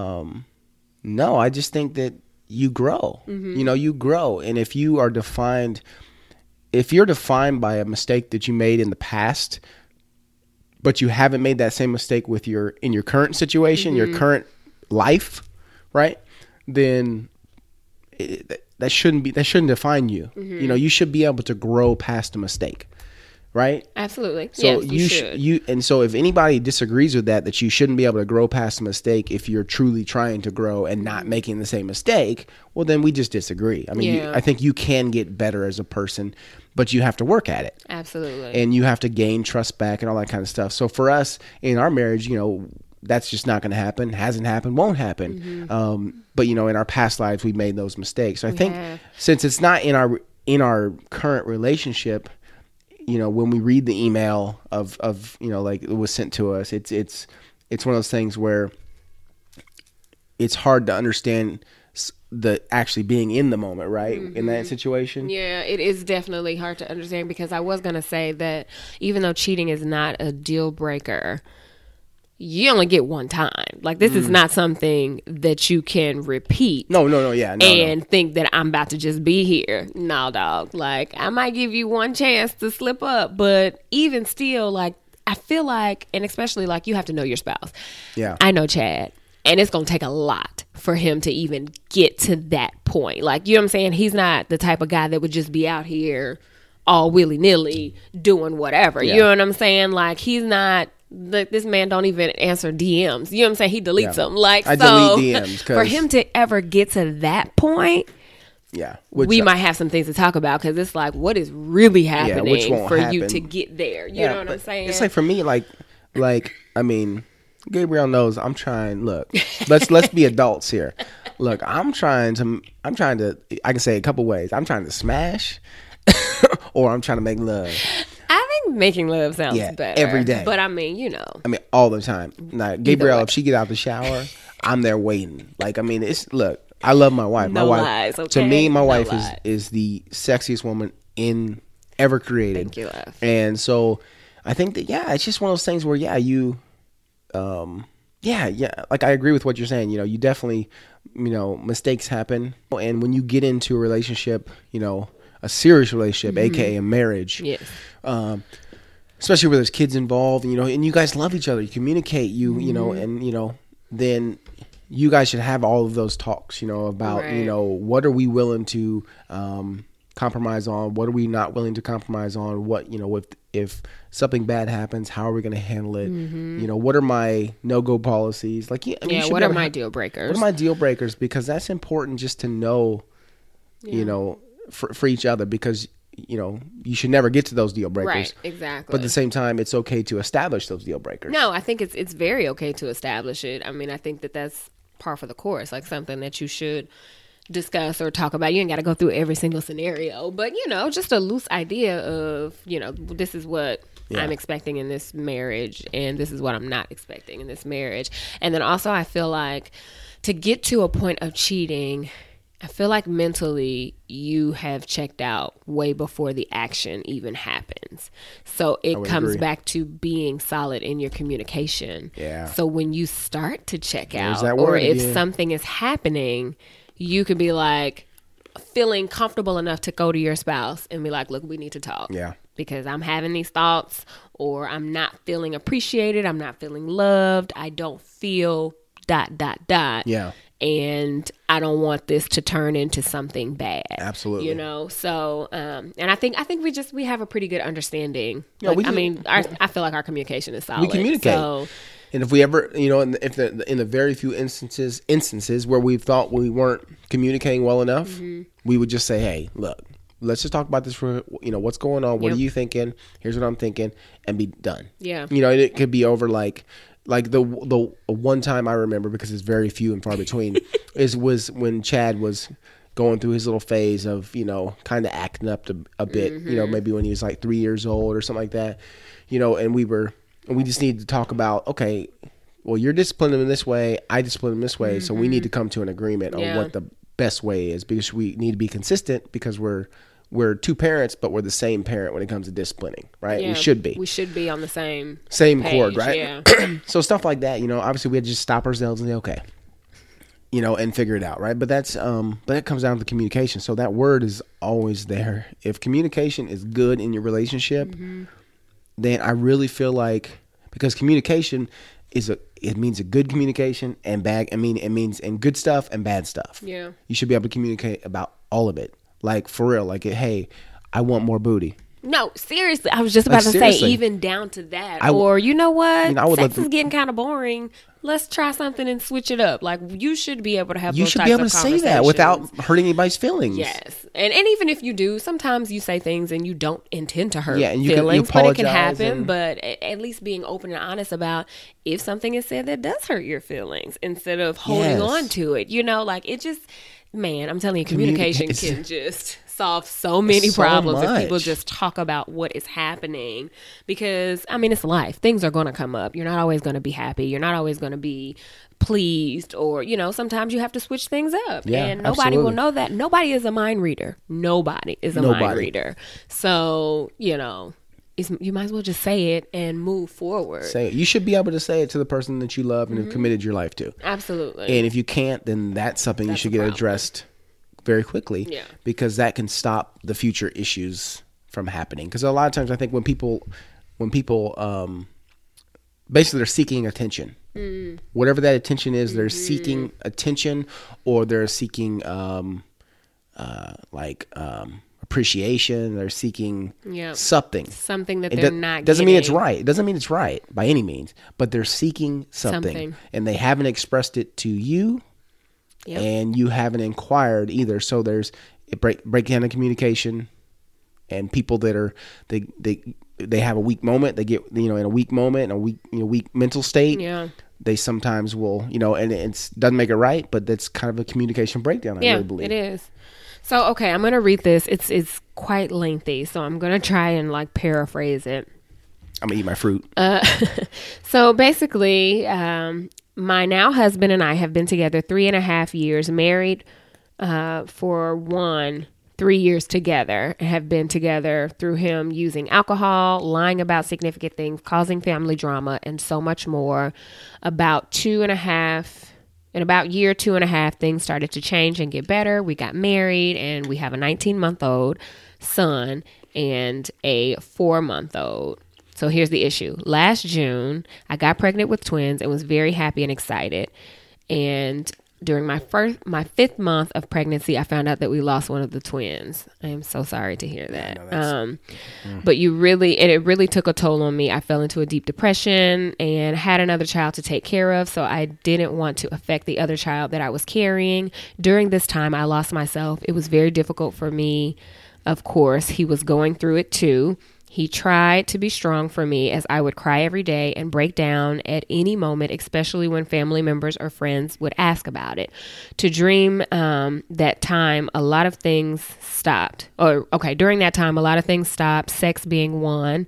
Speaker 2: I just think that you grow, you grow. And if you're defined by a mistake that you made in the past, but you haven't made that same mistake in your current situation, your current life, right? Then that shouldn't define you. You should be able to grow past a mistake. Right?
Speaker 3: Absolutely.
Speaker 2: So
Speaker 3: yes,
Speaker 2: you should. And so if anybody disagrees with that you shouldn't be able to grow past a mistake if you're truly trying to grow and not making the same mistake, well, then we just disagree. I mean, I think you can get better as a person, but you have to work at it.
Speaker 3: Absolutely.
Speaker 2: And you have to gain trust back and all that kind of stuff. So for us in our marriage, that's just not going to happen. Hasn't happened, won't happen. But in our past lives, we made those mistakes. So I think since it's not in our current relationship, when we read the email of like it was sent to us, it's one of those things where it's hard to understand the actually being in the moment, right? In that situation.
Speaker 3: Yeah, it is definitely hard to understand, because I was going to say that even though cheating is not a deal breaker, you only get one time. Like, this is not something that you can repeat.
Speaker 2: No.
Speaker 3: Think that I'm about to just be here. No, dog. Like, I might give you one chance to slip up, but even still, like, I feel like, and especially, like, you have to know your spouse.
Speaker 2: Yeah.
Speaker 3: I know Chad, and it's going to take a lot for him to even get to that point. Like, you know what I'm saying? He's not the type of guy that would just be out here all willy-nilly doing whatever. You know what I'm saying? Like, he's not... this man don't even answer DMs. You know what I'm saying? He deletes them. Like, I delete DMs. For him to ever get to that point, we might have some things to talk about, because it's like, what is really happening for you to get there? You know what I'm saying?
Speaker 2: It's like, for me, like I mean, Gabrielle knows I'm trying. Look, let's be adults here. Look, I'm trying to. I can say it a couple ways. I'm trying to smash, or I'm trying to make love.
Speaker 3: I think making love sounds better
Speaker 2: every day.
Speaker 3: But I mean,
Speaker 2: all the time. Now, Gabrielle, if she get out the shower, I'm there waiting. Like, I mean, I love my wife.
Speaker 3: No
Speaker 2: my wife,
Speaker 3: lies, okay?
Speaker 2: To me, my wife is the sexiest woman ever created.
Speaker 3: Thank you, love.
Speaker 2: And so I think that, it's just one of those things where, you, like, I agree with what you're saying. You definitely, mistakes happen. And when you get into a relationship, a serious relationship, aka a marriage.
Speaker 3: Yes.
Speaker 2: Especially where there's kids involved, and you guys love each other, you communicate, and then you guys should have all of those talks, about what are we willing to compromise on, what are we not willing to compromise on, what if something bad happens, how are we going to handle it? What are my no-go policies? Like,
Speaker 3: what are my deal breakers?
Speaker 2: What are my deal breakers? Because that's important just to know, for each other, because you should never get to those deal breakers.
Speaker 3: Right, exactly.
Speaker 2: But at the same time, it's okay to establish those deal breakers.
Speaker 3: No, I think it's very okay to establish it. I mean, I think that's par for the course, like something that you should discuss or talk about. You ain't got to go through every single scenario, but just a loose idea of, this is what I'm expecting in this marriage, and this is what I'm not expecting in this marriage. And then also I feel like to get to a point of cheating, I feel like mentally you have checked out way before the action even happens. So it comes back to being solid in your communication.
Speaker 2: Yeah.
Speaker 3: So when you start to check out, or if something is happening, you could be like feeling comfortable enough to go to your spouse and be like, look, we need to talk.
Speaker 2: Yeah.
Speaker 3: Because I'm having these thoughts, or I'm not feeling appreciated. I'm not feeling loved. I don't feel ...
Speaker 2: Yeah.
Speaker 3: And I don't want this to turn into something bad.
Speaker 2: Absolutely.
Speaker 3: You know, so, and I think we have a pretty good understanding.
Speaker 2: Yeah,
Speaker 3: I feel like our communication is solid.
Speaker 2: We communicate.
Speaker 3: So,
Speaker 2: and if we ever, you know, in the very few instances where we thought we weren't communicating well enough, we would just say, hey, look, let's just talk about this for, you know, what's going on? What are you thinking? Here's what I'm thinking, and be done.
Speaker 3: Yeah.
Speaker 2: You know, it could be over like the one time I remember, because it's very few and far between, was when Chad was going through his little phase of, you know, kind of acting up a bit, you know, maybe when he was like 3 years old or something like that, you know, and we just needed to talk about, okay, well, you're disciplining him this way, I discipline him this way, so we need to come to an agreement on what the best way is, because we need to be consistent, because we're two parents, but we're the same parent when it comes to disciplining, right?
Speaker 3: Yeah,
Speaker 2: we should be.
Speaker 3: We should be on the same
Speaker 2: chord, right?
Speaker 3: Yeah.
Speaker 2: So stuff like that, you know, obviously we had to just stop ourselves and say, okay, you know, and figure it out, right? But that's, but it comes down to communication. So that word is always there. If communication is good in your relationship, then I really feel like, because communication it means a good communication and bad. I mean, it means and good stuff and bad stuff.
Speaker 3: Yeah.
Speaker 2: You should be able to communicate about all of it. Like, for real, like, hey, I want more booty.
Speaker 3: No, seriously. I was just about to say, even down to that. Or, you know what? Sex is getting kind of boring. Let's try something and switch it up. Like, you should be able to have those types of conversations. You should be able to say that without
Speaker 2: hurting anybody's feelings.
Speaker 3: Yes. And even if you do, sometimes you say things and you don't intend to hurt
Speaker 2: and
Speaker 3: feelings, but it can happen. But at least being open and honest about if something is said that does hurt your feelings, instead of holding on to it. You know, like, it just... Man, I'm telling you, communication can just solve so many problems if people just talk about what is happening. Because, I mean, it's life. Things are going to come up. You're not always going to be happy. You're not always going to be pleased, or, you know, sometimes you have to switch things up.
Speaker 2: Yeah,
Speaker 3: and nobody will know that. Nobody is a mind reader. Nobody is a mind reader. So, you know, you might as well just say it and move forward.
Speaker 2: Say it. You should be able to say it to the person that you love and have committed your life to.
Speaker 3: Absolutely.
Speaker 2: And if you can't, then that's something you should get addressed very quickly.
Speaker 3: Yeah.
Speaker 2: Because that can stop the future issues from happening. Because a lot of times I think when people basically they're seeking attention. Whatever that attention is, they're seeking attention, or they're seeking appreciation. They're seeking something
Speaker 3: that they're not
Speaker 2: doesn't mean it's right. It doesn't mean it's right by any means, but they're seeking something. And they haven't expressed it to you, and you haven't inquired either. So there's a breakdown in communication, and people that are they have a weak moment, they get, you know, in a weak moment, a weak mental state, they sometimes will, you know, and it doesn't make it right, but that's kind of a communication breakdown, I really believe.
Speaker 3: It is. So, okay, I'm going to read this. It's quite lengthy, so I'm going to try and like paraphrase it.
Speaker 2: I'm going to eat my fruit.
Speaker 3: So basically, my now husband and I have been together 3.5 years, married for 3 years together, and have been together through him using alcohol, lying about significant things, causing family drama, and so much more. In about year 2.5, things started to change and get better. We got married, and we have a 19-month-old son and a 4-month-old. So here's the issue. Last June, I got pregnant with twins and was very happy and excited. And during my 5th month of pregnancy, I found out that we lost one of the twins. I am so sorry to hear that. But it really took a toll on me. I fell into a deep depression and had another child to take care of. So I didn't want to affect the other child that I was carrying. During this time, I lost myself. It was very difficult for me. Of course, he was going through it too. He tried to be strong for me, as I would cry every day and break down at any moment, especially when family members or friends would ask about it. During that time, a lot of things stopped. Sex being one.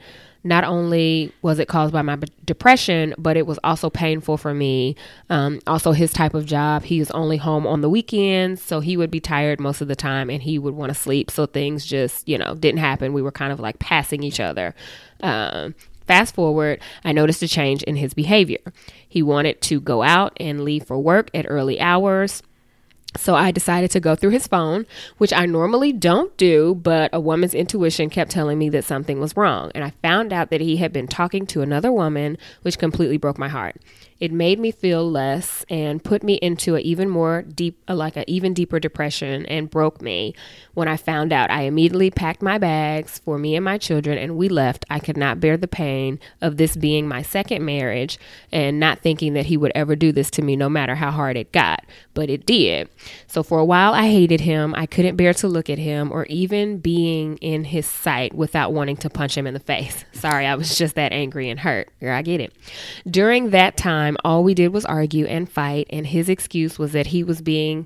Speaker 3: Not only was it caused by my depression, but it was also painful for me. Also, his type of job, he was only home on the weekends, so he would be tired most of the time and he would want to sleep. So things just, didn't happen. We were kind of like passing each other. Fast forward, I noticed a change in his behavior. He wanted to go out and leave for work at early hours. So I decided to go through his phone, which I normally don't do, but a woman's intuition kept telling me that something was wrong. And I found out that he had been talking to another woman, which completely broke my heart. It made me feel less and put me into an even deeper depression and broke me. When I found out, I immediately packed my bags for me and my children and we left. I could not bear the pain of this being my second marriage and not thinking that he would ever do this to me no matter how hard it got, but it did. So for a while I hated him. I couldn't bear to look at him or even being in his sight without wanting to punch him in the face. Sorry, I was just that angry and hurt. I get it. During that time, all we did was argue and fight, and his excuse was that he was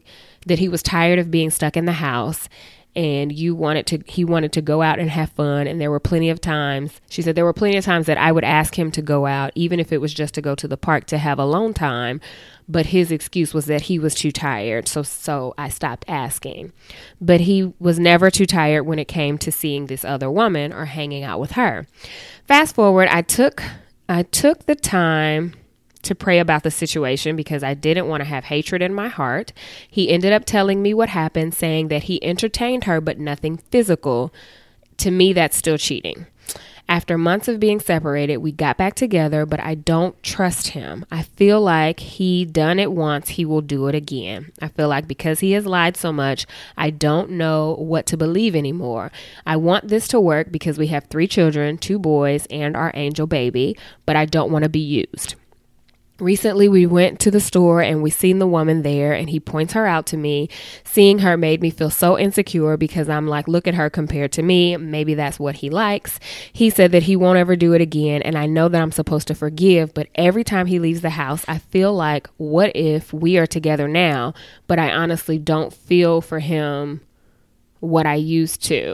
Speaker 3: tired of being stuck in the house and he wanted to go out and have fun. And there were plenty of times, she said, there were plenty of times that I would ask him to go out, even if it was just to go to the park to have alone time. But his excuse was that he was too tired. So I stopped asking. But he was never too tired when it came to seeing this other woman or hanging out with her. Fast forward, I took the time to pray about the situation because I didn't want to have hatred in my heart. He ended up telling me what happened, saying that he entertained her, but nothing physical. To me, that's still cheating. After months of being separated, we got back together, but I don't trust him. I feel like he done it once, he will do it again. I feel like because he has lied so much, I don't know what to believe anymore. I want this to work because we have 3 children, 2 boys, and our angel baby, but I don't want to be used. Recently, we went to the store and we seen the woman there and he points her out to me. Seeing her made me feel so insecure because I'm like, look at her compared to me. Maybe that's what he likes. He said that he won't ever do it again. And I know that I'm supposed to forgive, but every time he leaves the house, I feel like, what if we are together now, but I honestly don't feel for him what I used to.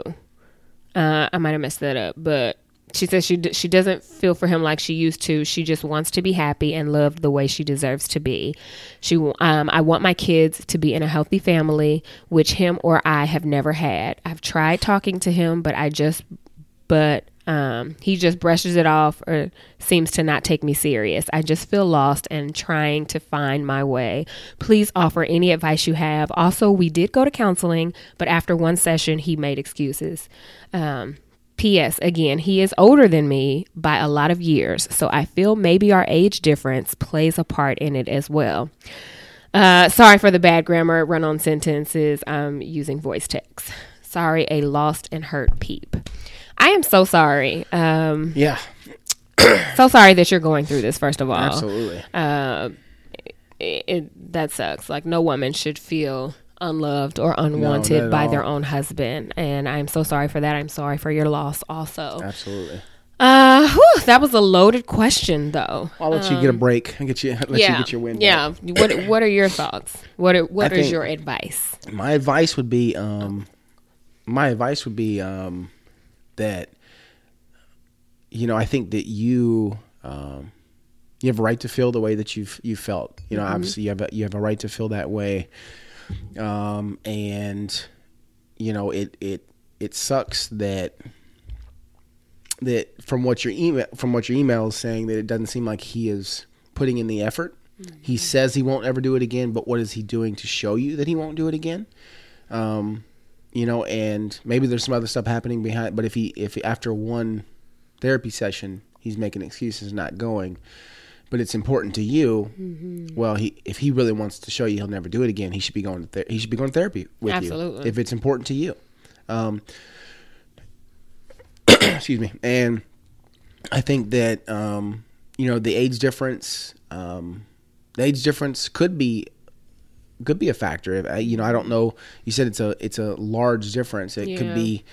Speaker 3: I might have messed that up, but she says she doesn't feel for him like she used to. She just wants to be happy and loved the way she deserves to be. I want my kids to be in a healthy family, which him or I have never had. I've tried talking to him, but he just brushes it off or seems to not take me serious. I just feel lost and trying to find my way. Please offer any advice you have. Also, we did go to counseling, but after one session, he made excuses. P.S. Again, he is older than me by a lot of years, so I feel maybe our age difference plays a part in it as well. Sorry for the bad grammar, run-on sentences. I'm using voice text. Sorry, a lost and hurt peep. I am so sorry.
Speaker 2: Yeah.
Speaker 3: So sorry that you're going through this, first of all.
Speaker 2: Absolutely.
Speaker 3: That sucks. Like, no woman should feel unloved or unwanted by their own husband, and I'm so sorry for that. I'm sorry for your loss also.
Speaker 2: Absolutely.
Speaker 3: That was a loaded question though.
Speaker 2: I'll let you get a break and let you get your win back.
Speaker 3: What are your thoughts? What is your advice?
Speaker 2: My advice would be that I think that you have a right to feel the way that you felt. Obviously you have a right to feel that way. And it sucks that from what your email is saying, that it doesn't seem like he is putting in the effort. Mm-hmm. He says he won't ever do it again, but what is he doing to show you that he won't do it again? And maybe there's some other stuff happening behind, but if after one therapy session, he's making excuses, not going, but it's important to you. Mm-hmm. Well, if he really wants to show you he'll never do it again, he should be going to therapy with
Speaker 3: Absolutely.
Speaker 2: You if it's important to you. Excuse me. And I think that the age difference could be a factor. I don't know. You said it's a large difference. It could be.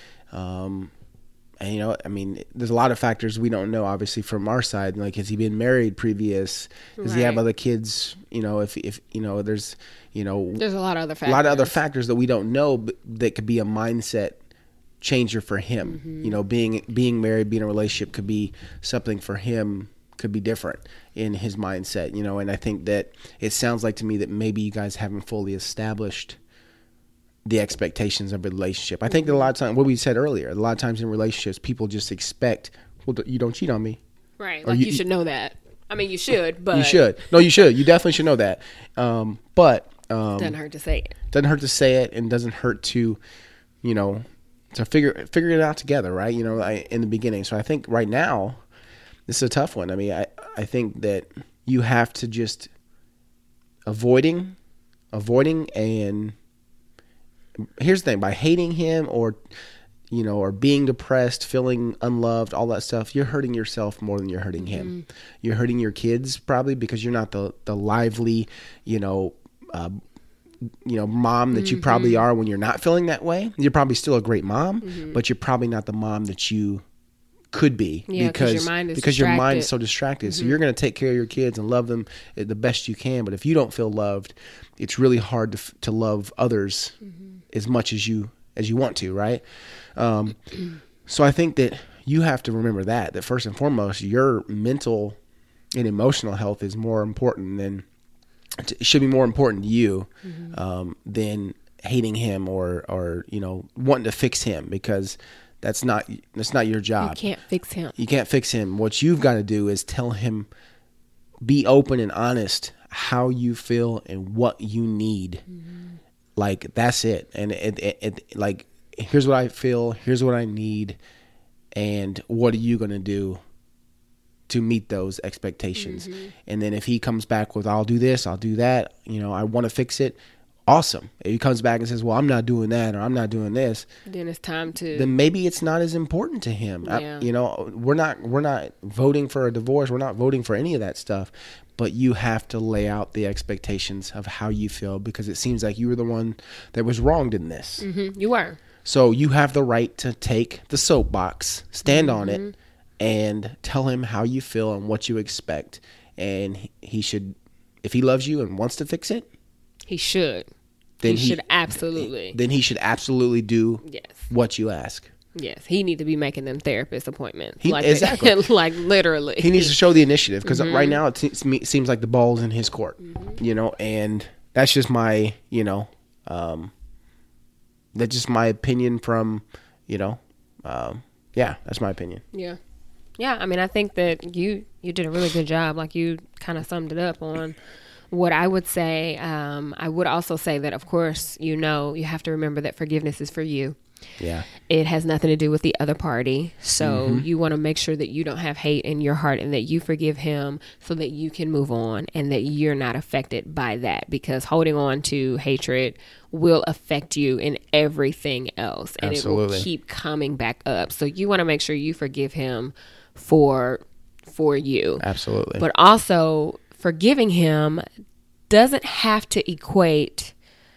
Speaker 2: There's a lot of factors we don't know, obviously, from our side. Like, has he been married previous? Does he have other kids? There's
Speaker 3: a lot of other factors.
Speaker 2: A lot of other factors that we don't know, but that could be a mindset changer for him. You know, being married, being in a relationship could be something for him, could be different in his mindset, you know. And I think that it sounds like to me that maybe you guys haven't fully established the expectations of a relationship. I think that a lot of times, what we said earlier, a lot of times in relationships, people just expect, well, you don't cheat on me.
Speaker 3: Right. Like you should know that. I mean, you should, but.
Speaker 2: You should. No, you should. You definitely should know that. But.
Speaker 3: Doesn't hurt to say it.
Speaker 2: Doesn't hurt to say it, and doesn't hurt to, you know, to figure it out together, right? You know, in the beginning. So I think right now, this is a tough one. I mean, I think that you have to just avoiding, and here's the thing: by hating him or, you know, or being depressed, feeling unloved, all that stuff, you're hurting yourself more than you're hurting him. You're hurting your kids probably because you're not the lively, mom that you probably are when you're not feeling that way. You're probably still a great mom, but you're probably not the mom that you could be because your mind is so distracted. So you're going to take care of your kids and love them the best you can. But if you don't feel loved, it's really hard to love others as much as you want to, right? So I think that you have to remember that first and foremost, your mental and emotional health is more important than, it should be more important to you than hating him or wanting to fix him, because that's not your job.
Speaker 3: You can't fix him.
Speaker 2: You can't fix him. What you've got to do is tell him, be open and honest how you feel and what you need. Like, that's it. And it like, here's what I feel, here's what I need, and what are you going to do to meet those expectations? And then if he comes back with, I'll do this, I'll do that, I want to fix it, awesome. If he comes back and says, well, I'm not doing that, or I'm not doing this,
Speaker 3: then it's time to,
Speaker 2: then maybe it's not as important to him. We're not voting for a divorce, we're not voting for any of that stuff, but you have to lay out the expectations of how you feel, because it seems like you were the one that was wronged in this.
Speaker 3: You were.
Speaker 2: So you have the right to take the soapbox, stand on it, and tell him how you feel and what you expect. And he should, if he loves you and wants to fix it,
Speaker 3: he should. Then he should absolutely.
Speaker 2: Then he should absolutely do what you ask.
Speaker 3: Yes, he needs to be making them therapist appointments.
Speaker 2: Exactly.
Speaker 3: Like literally.
Speaker 2: He needs to show the initiative, because right now it seems like the ball's in his court. And that's just my, that's just my opinion from, that's my opinion.
Speaker 3: Yeah. Yeah, I mean, I think that you did a really good job. Like, you kind of summed it up on what I would say. I would also say that, of course, you have to remember that forgiveness is for you.
Speaker 2: Yeah.
Speaker 3: It has nothing to do with the other party. So you want to make sure that you don't have hate in your heart, and that you forgive him so that you can move on, and that you're not affected by that, because holding on to hatred will affect you in everything else, and Absolutely. It will keep coming back up. So you want to make sure you forgive him for you.
Speaker 2: Absolutely.
Speaker 3: But also, forgiving him doesn't have to equate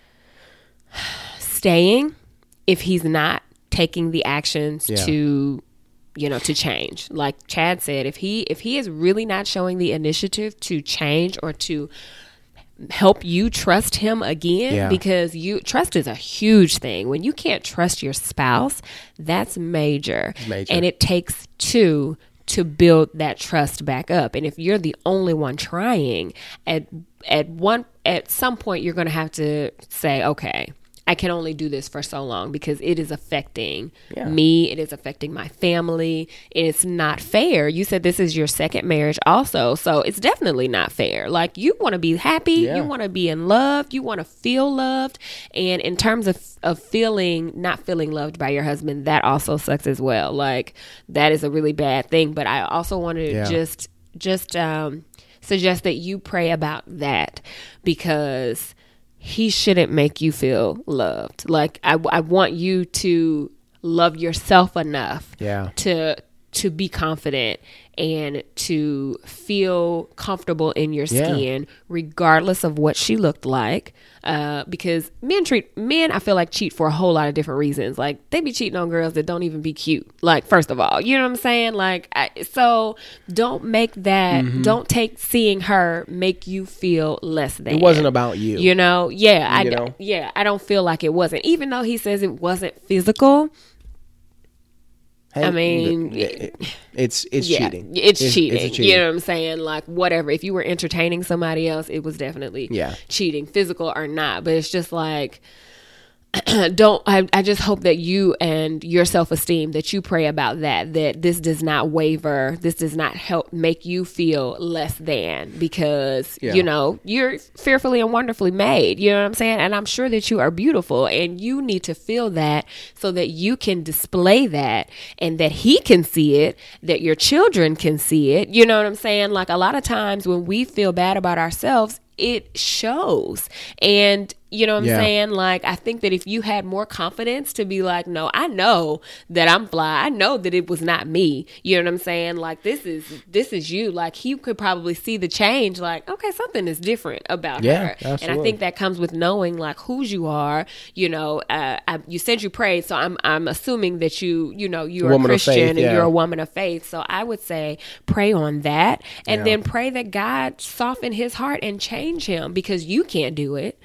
Speaker 3: staying if he's not taking the actions to change. Like Chad said, if he is really not showing the initiative to change or to help you trust him again, because trust is a huge thing. When you can't trust your spouse, that's major. And it takes two to build that trust back up. And if you're the only one trying, at some point you're going to have to say, okay, I can only do this for so long, because it is affecting me. It is affecting my family. It's not fair. You said this is your second marriage also. So it's definitely not fair. Like, you want to be happy. You want to be in love. You want to feel loved. And in terms of not feeling loved by your husband, that also sucks as well. Like, that is a really bad thing. But I also want to just suggest that you pray about that, because he shouldn't make you feel loved. Like, I want you to love yourself enough to be confident and to feel comfortable in your skin, regardless of what she looked like. Because men, I feel like, cheat for a whole lot of different reasons. Like, they be cheating on girls that don't even be cute. Like, first of all, you know what I'm saying? Like, so don't make that, don't take seeing her make you feel less than.
Speaker 2: It wasn't about you.
Speaker 3: I don't feel like it wasn't. Even though he says it wasn't physical, I mean,
Speaker 2: it's cheating.
Speaker 3: It's cheating. It's cheating. You know what I'm saying? Like, whatever. If you were entertaining somebody else, it was definitely cheating, physical or not. But it's just like, I just hope that you and your self-esteem, that you pray about that this does not waver. This does not help make you feel less than, because, you know, you're fearfully and wonderfully made. You know what I'm saying? And I'm sure that you are beautiful, and you need to feel that so that you can display that, and that he can see it, that your children can see it. You know what I'm saying? Like, a lot of times when we feel bad about ourselves, it shows. And you know what I'm saying? Like, I think that if you had more confidence to be like, no, I know that I'm fly. I know that it was not me. You know what I'm saying? Like, this is you. Like, he could probably see the change. Like, okay, something is different about her. Absolutely. And I think that comes with knowing, like, whose you are. You know, you said you prayed, so I'm assuming that you're a Christian and you're a woman of faith. So I would say pray on that, and then pray that God soften his heart and change him, because you can't do it.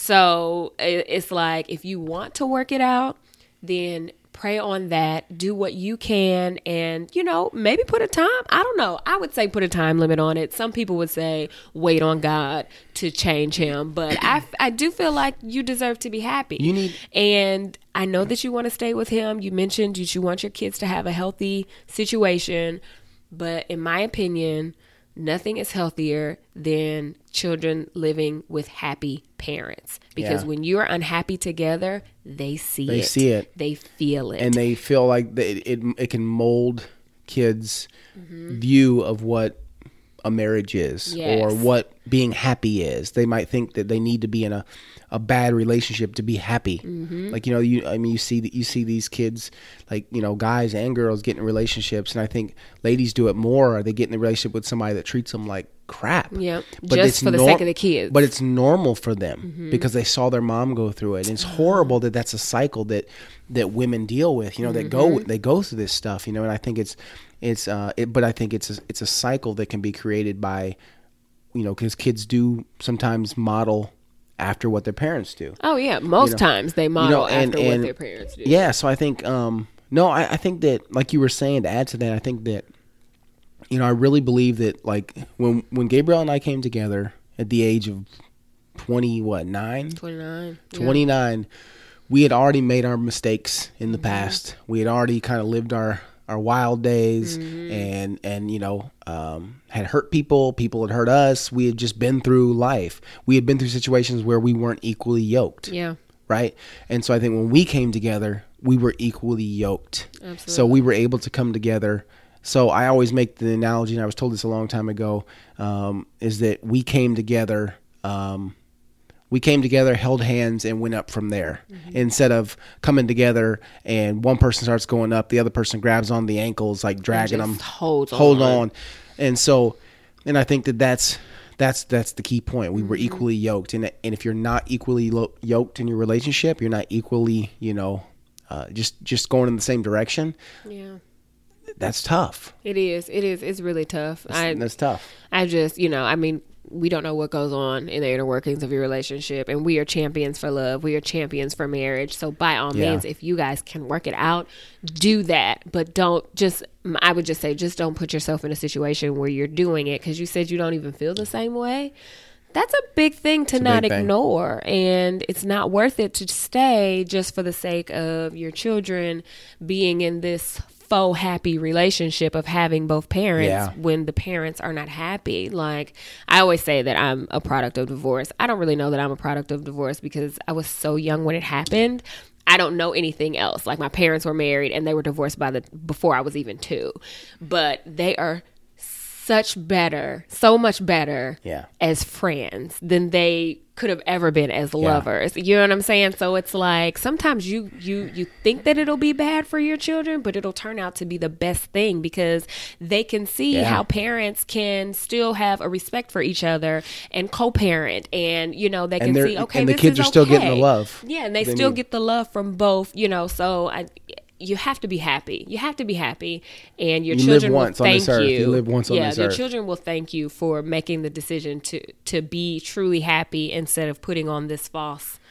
Speaker 3: So it's like, if you want to work it out, then pray on that, do what you can, and, you know, maybe put a time. I don't know. I would say put a time limit on it. Some people would say wait on God to change him, but I do feel like you deserve to be happy. And I know that you want to stay with him. You mentioned you want your kids to have a healthy situation, but in my opinion, nothing is healthier than children living with happy parents, because when you're unhappy together, they see it, they feel it,
Speaker 2: and they feel like it can mold kids' view of what a marriage is or what being happy is. They might think that they need to be in a bad relationship to be happy. Like, you know, you see these kids, like, you know, guys and girls get in relationships, and I think ladies do it more. Or they get in a relationship with somebody that treats them like crap.
Speaker 3: Yeah, but just for the sake of the kids.
Speaker 2: But it's normal for them because they saw their mom go through it. And it's horrible that that's a cycle that women deal with. You know, they go through this stuff. You know, and I think but I think it's a cycle that can be created by, you know, because kids do sometimes model after what their parents do.
Speaker 3: Oh yeah, most times they model after what their parents do.
Speaker 2: Yeah, so I think I think that, like you were saying, to add to that, I think that, you know, I really believe that, like, when Gabriel and I came together at the age of 29, we had already made our mistakes in the past. We had already kind of lived our wild days, and you know, had hurt people had hurt us. We had just been through life. We had been through situations where we weren't equally yoked. Yeah. Right? And so I think when we came together, we were equally yoked. Absolutely. So we were able to come together. So I always make the analogy, and I was told this a long time ago, is that we came together, held hands, and went up from there. Instead of coming together and one person starts going up, the other person grabs on the ankles, like dragging them, hold on. And so, and I think that's the key point. We were equally yoked, and if you're not equally yoked in your relationship, you're not equally, you know, just going in the same direction. Yeah. That's tough.
Speaker 3: It is. It's really tough.
Speaker 2: That's tough.
Speaker 3: I just, you know, I mean, we don't know what goes on in the inner workings of your relationship, and we are champions for love. We are champions for marriage. So by all means, if you guys can work it out, do that. But I would just say, just don't put yourself in a situation where you're doing it because you said you don't even feel the same way. That's a big thing to not ignore, and it's not worth it to stay just for the sake of your children being in this faux happy relationship of having both parents when the parents are not happy. Like, I always say that I'm a product of divorce. I don't really know that I'm a product of divorce because I was so young when it happened. I don't know anything else. Like, my parents were married and they were divorced before I was even 2. But they are so much better as friends than they could have ever been as lovers. You know what I'm saying? So it's like, sometimes you think that it'll be bad for your children, but it'll turn out to be the best thing because they can see how parents can still have a respect for each other and co-parent, and, you know, they can see, okay,
Speaker 2: and the kids are still getting the love.
Speaker 3: Yeah, and they still get the love from both, you know, so you have to be happy. You have to be happy, and your children will thank you.
Speaker 2: You live once on this earth.
Speaker 3: Yeah, your children will thank you for making the decision to be truly happy instead of putting on this false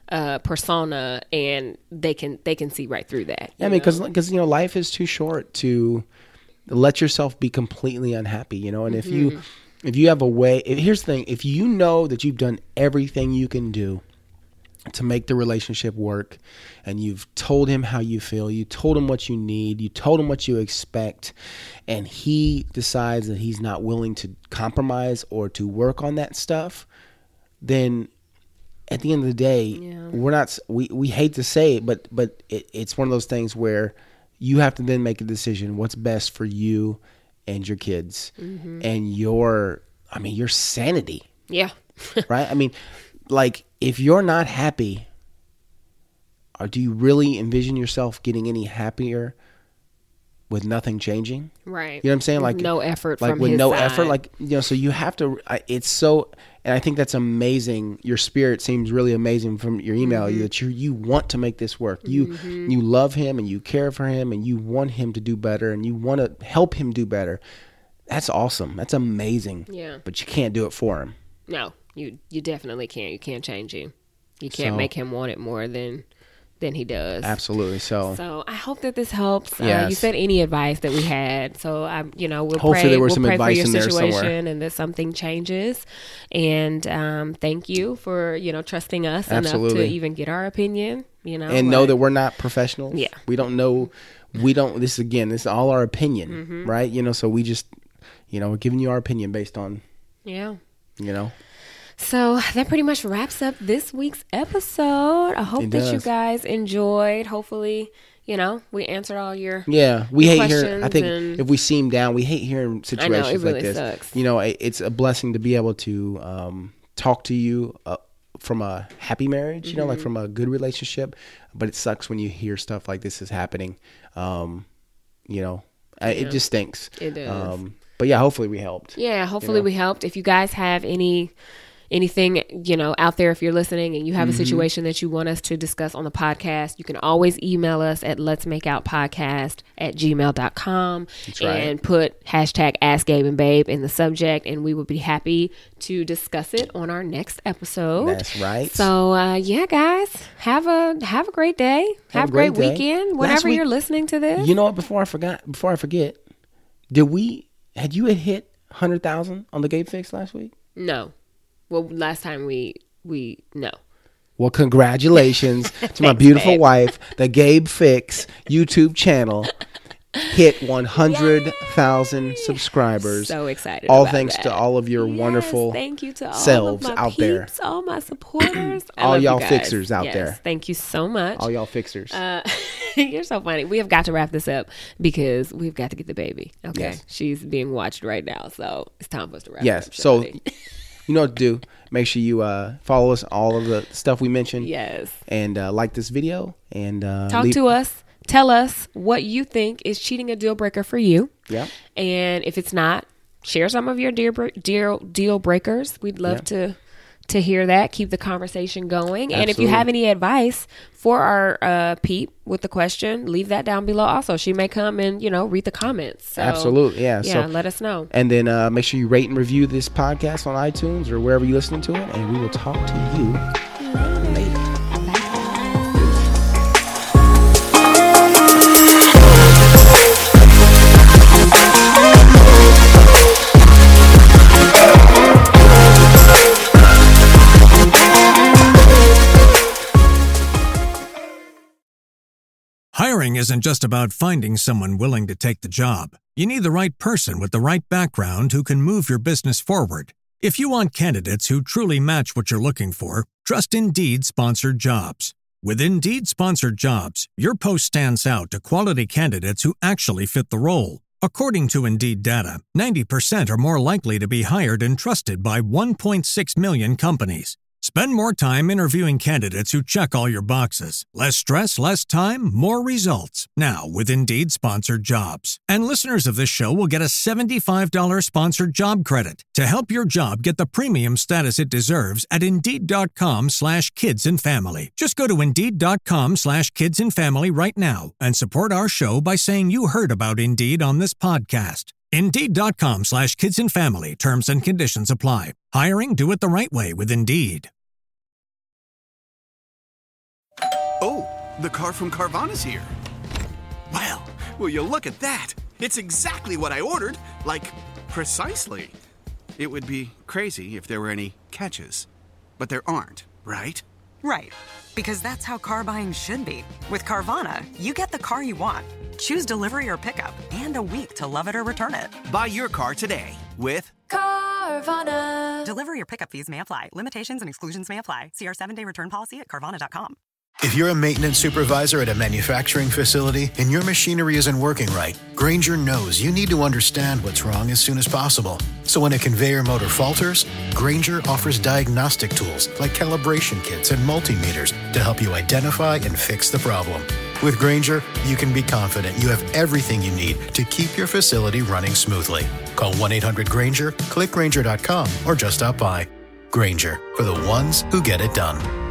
Speaker 3: persona, and they can see right through that.
Speaker 2: Yeah, I mean, because life is too short to let yourself be completely unhappy. And if you have a way, here's the thing: if you know that you've done everything you can do to make the relationship work, and you've told him how you feel, you told him what you need, you told him what you expect, and he decides that he's not willing to compromise or to work on that stuff, then at the end of the day, we hate to say it, but it's one of those things where you have to then make a decision what's best for you and your kids and your sanity.
Speaker 3: Yeah.
Speaker 2: Right? I mean, like, if you're not happy, or do you really envision yourself getting any happier with nothing changing?
Speaker 3: Right.
Speaker 2: You know what I'm saying? Like,
Speaker 3: no effort
Speaker 2: like
Speaker 3: from
Speaker 2: with
Speaker 3: his
Speaker 2: no
Speaker 3: side.
Speaker 2: effort, like, so you have to, it's so, and I think that's amazing. Your spirit seems really amazing from your email that you want to make this work. You love him and you care for him and you want him to do better and you want to help him do better. That's awesome. That's amazing.
Speaker 3: Yeah.
Speaker 2: But you can't do it for him.
Speaker 3: No, you definitely can't. You can't change him. You can't make him want it more than he does.
Speaker 2: Absolutely. So
Speaker 3: I hope that this helps.
Speaker 2: Yes.
Speaker 3: You said any advice that we had. So we'll
Speaker 2: hopefully
Speaker 3: pray.
Speaker 2: there was
Speaker 3: we'll
Speaker 2: some
Speaker 3: pray
Speaker 2: advice
Speaker 3: for your
Speaker 2: in there
Speaker 3: situation
Speaker 2: somewhere.
Speaker 3: and that something changes. And thank you for trusting us enough to even get our opinion.
Speaker 2: And know that we're not professionals.
Speaker 3: Yeah.
Speaker 2: We don't know. This is all our opinion, right? So we just we're giving you our opinion based on
Speaker 3: So that pretty much wraps up this week's episode. I hope that you guys enjoyed. Hopefully, we answered all your
Speaker 2: we hate hearing.
Speaker 3: questions.
Speaker 2: I think if we seem down, we hate hearing situations
Speaker 3: it really
Speaker 2: like this.
Speaker 3: sucks.
Speaker 2: It's a blessing to be able to talk to you from a happy marriage, like from a good relationship. But it sucks when you hear stuff like this is happening. It just stinks.
Speaker 3: It does.
Speaker 2: But yeah, hopefully we helped.
Speaker 3: Yeah, hopefully we helped. If you guys have anything, out there, if you're listening and you have a situation that you want us to discuss on the podcast, you can always email us at letsmakeoutpodcast@gmail.com and put #AskGabeandBabe in the subject, and we will be happy to discuss it on our next episode.
Speaker 2: That's right.
Speaker 3: So, guys, have a great day. Have a great weekend whenever you're listening to this.
Speaker 2: You know what? Before I forget, had you hit 100,000 on the Gabe Fix last week?
Speaker 3: No. Well, last time we no.
Speaker 2: Well, congratulations to my beautiful wife. The Gabe Fix YouTube channel hit 100,000 subscribers.
Speaker 3: So excited!
Speaker 2: All thanks to all of your wonderful
Speaker 3: thank you to all
Speaker 2: selves
Speaker 3: of my
Speaker 2: out there,
Speaker 3: all my supporters,
Speaker 2: all y'all fixers out there.
Speaker 3: Thank you so much,
Speaker 2: all y'all fixers.
Speaker 3: You're so funny. We have got to wrap this up because we've got to get the baby. Okay,
Speaker 2: Yes.
Speaker 3: She's being watched right now, so it's time for us to wrap.
Speaker 2: Yes.
Speaker 3: up.
Speaker 2: So you know what to do. Make sure you follow us, all of the stuff we mentioned.
Speaker 3: Yes.
Speaker 2: And like this video and
Speaker 3: talk to us. Tell us what you think is cheating a deal breaker for you.
Speaker 2: Yeah.
Speaker 3: And if it's not, share some of your deal breakers. We'd love to hear that. Keep the conversation going.
Speaker 2: Absolutely.
Speaker 3: And if you have any advice for our Peep with the question, leave that down below also. She may come and, read the comments. So,
Speaker 2: absolutely. Yeah.
Speaker 3: Yeah,
Speaker 2: So
Speaker 3: let us know.
Speaker 2: And then make sure you rate and review this podcast on iTunes or wherever you're listening to it. And we will talk to you later.
Speaker 1: Hiring isn't just about finding someone willing to take the job. You need the right person with the right background who can move your business forward. If you want candidates who truly match what you're looking for, trust Indeed Sponsored Jobs. With Indeed Sponsored Jobs, your post stands out to quality candidates who actually fit the role. According to Indeed data, 90% are more likely to be hired and trusted by 1.6 million companies. Spend more time interviewing candidates who check all your boxes. Less stress, less time, more results. Now with Indeed Sponsored Jobs. And listeners of this show will get a $75 sponsored job credit to help your job get the premium status it deserves at Indeed.com/kidsandfamily. Just go to Indeed.com/kidsandfamily right now and support our show by saying you heard about Indeed on this podcast. Indeed.com/kidsandfamily. Terms and conditions apply. Hiring? Do it the right way with Indeed.
Speaker 4: the car from Carvana's here. Well, will you look at that? It's exactly what I ordered. Like, precisely. It would be crazy if there were any catches. But there aren't, right?
Speaker 5: Right. Because that's how car buying should be. With Carvana, you get the car you want. Choose delivery or pickup and a week to love it or return it.
Speaker 4: Buy your car today with
Speaker 5: Carvana. Delivery or pickup fees may apply. Limitations and exclusions may apply. See our 7-day return policy at Carvana.com.
Speaker 6: If you're a maintenance supervisor at a manufacturing facility and your machinery isn't working right, Grainger knows you need to understand what's wrong as soon as possible. So when a conveyor motor falters, Grainger offers diagnostic tools like calibration kits and multimeters to help you identify and fix the problem. With Grainger, you can be confident you have everything you need to keep your facility running smoothly. Call 1-800-GRAINGER, click Grainger.com, or just stop by. Grainger, for the ones who get it done.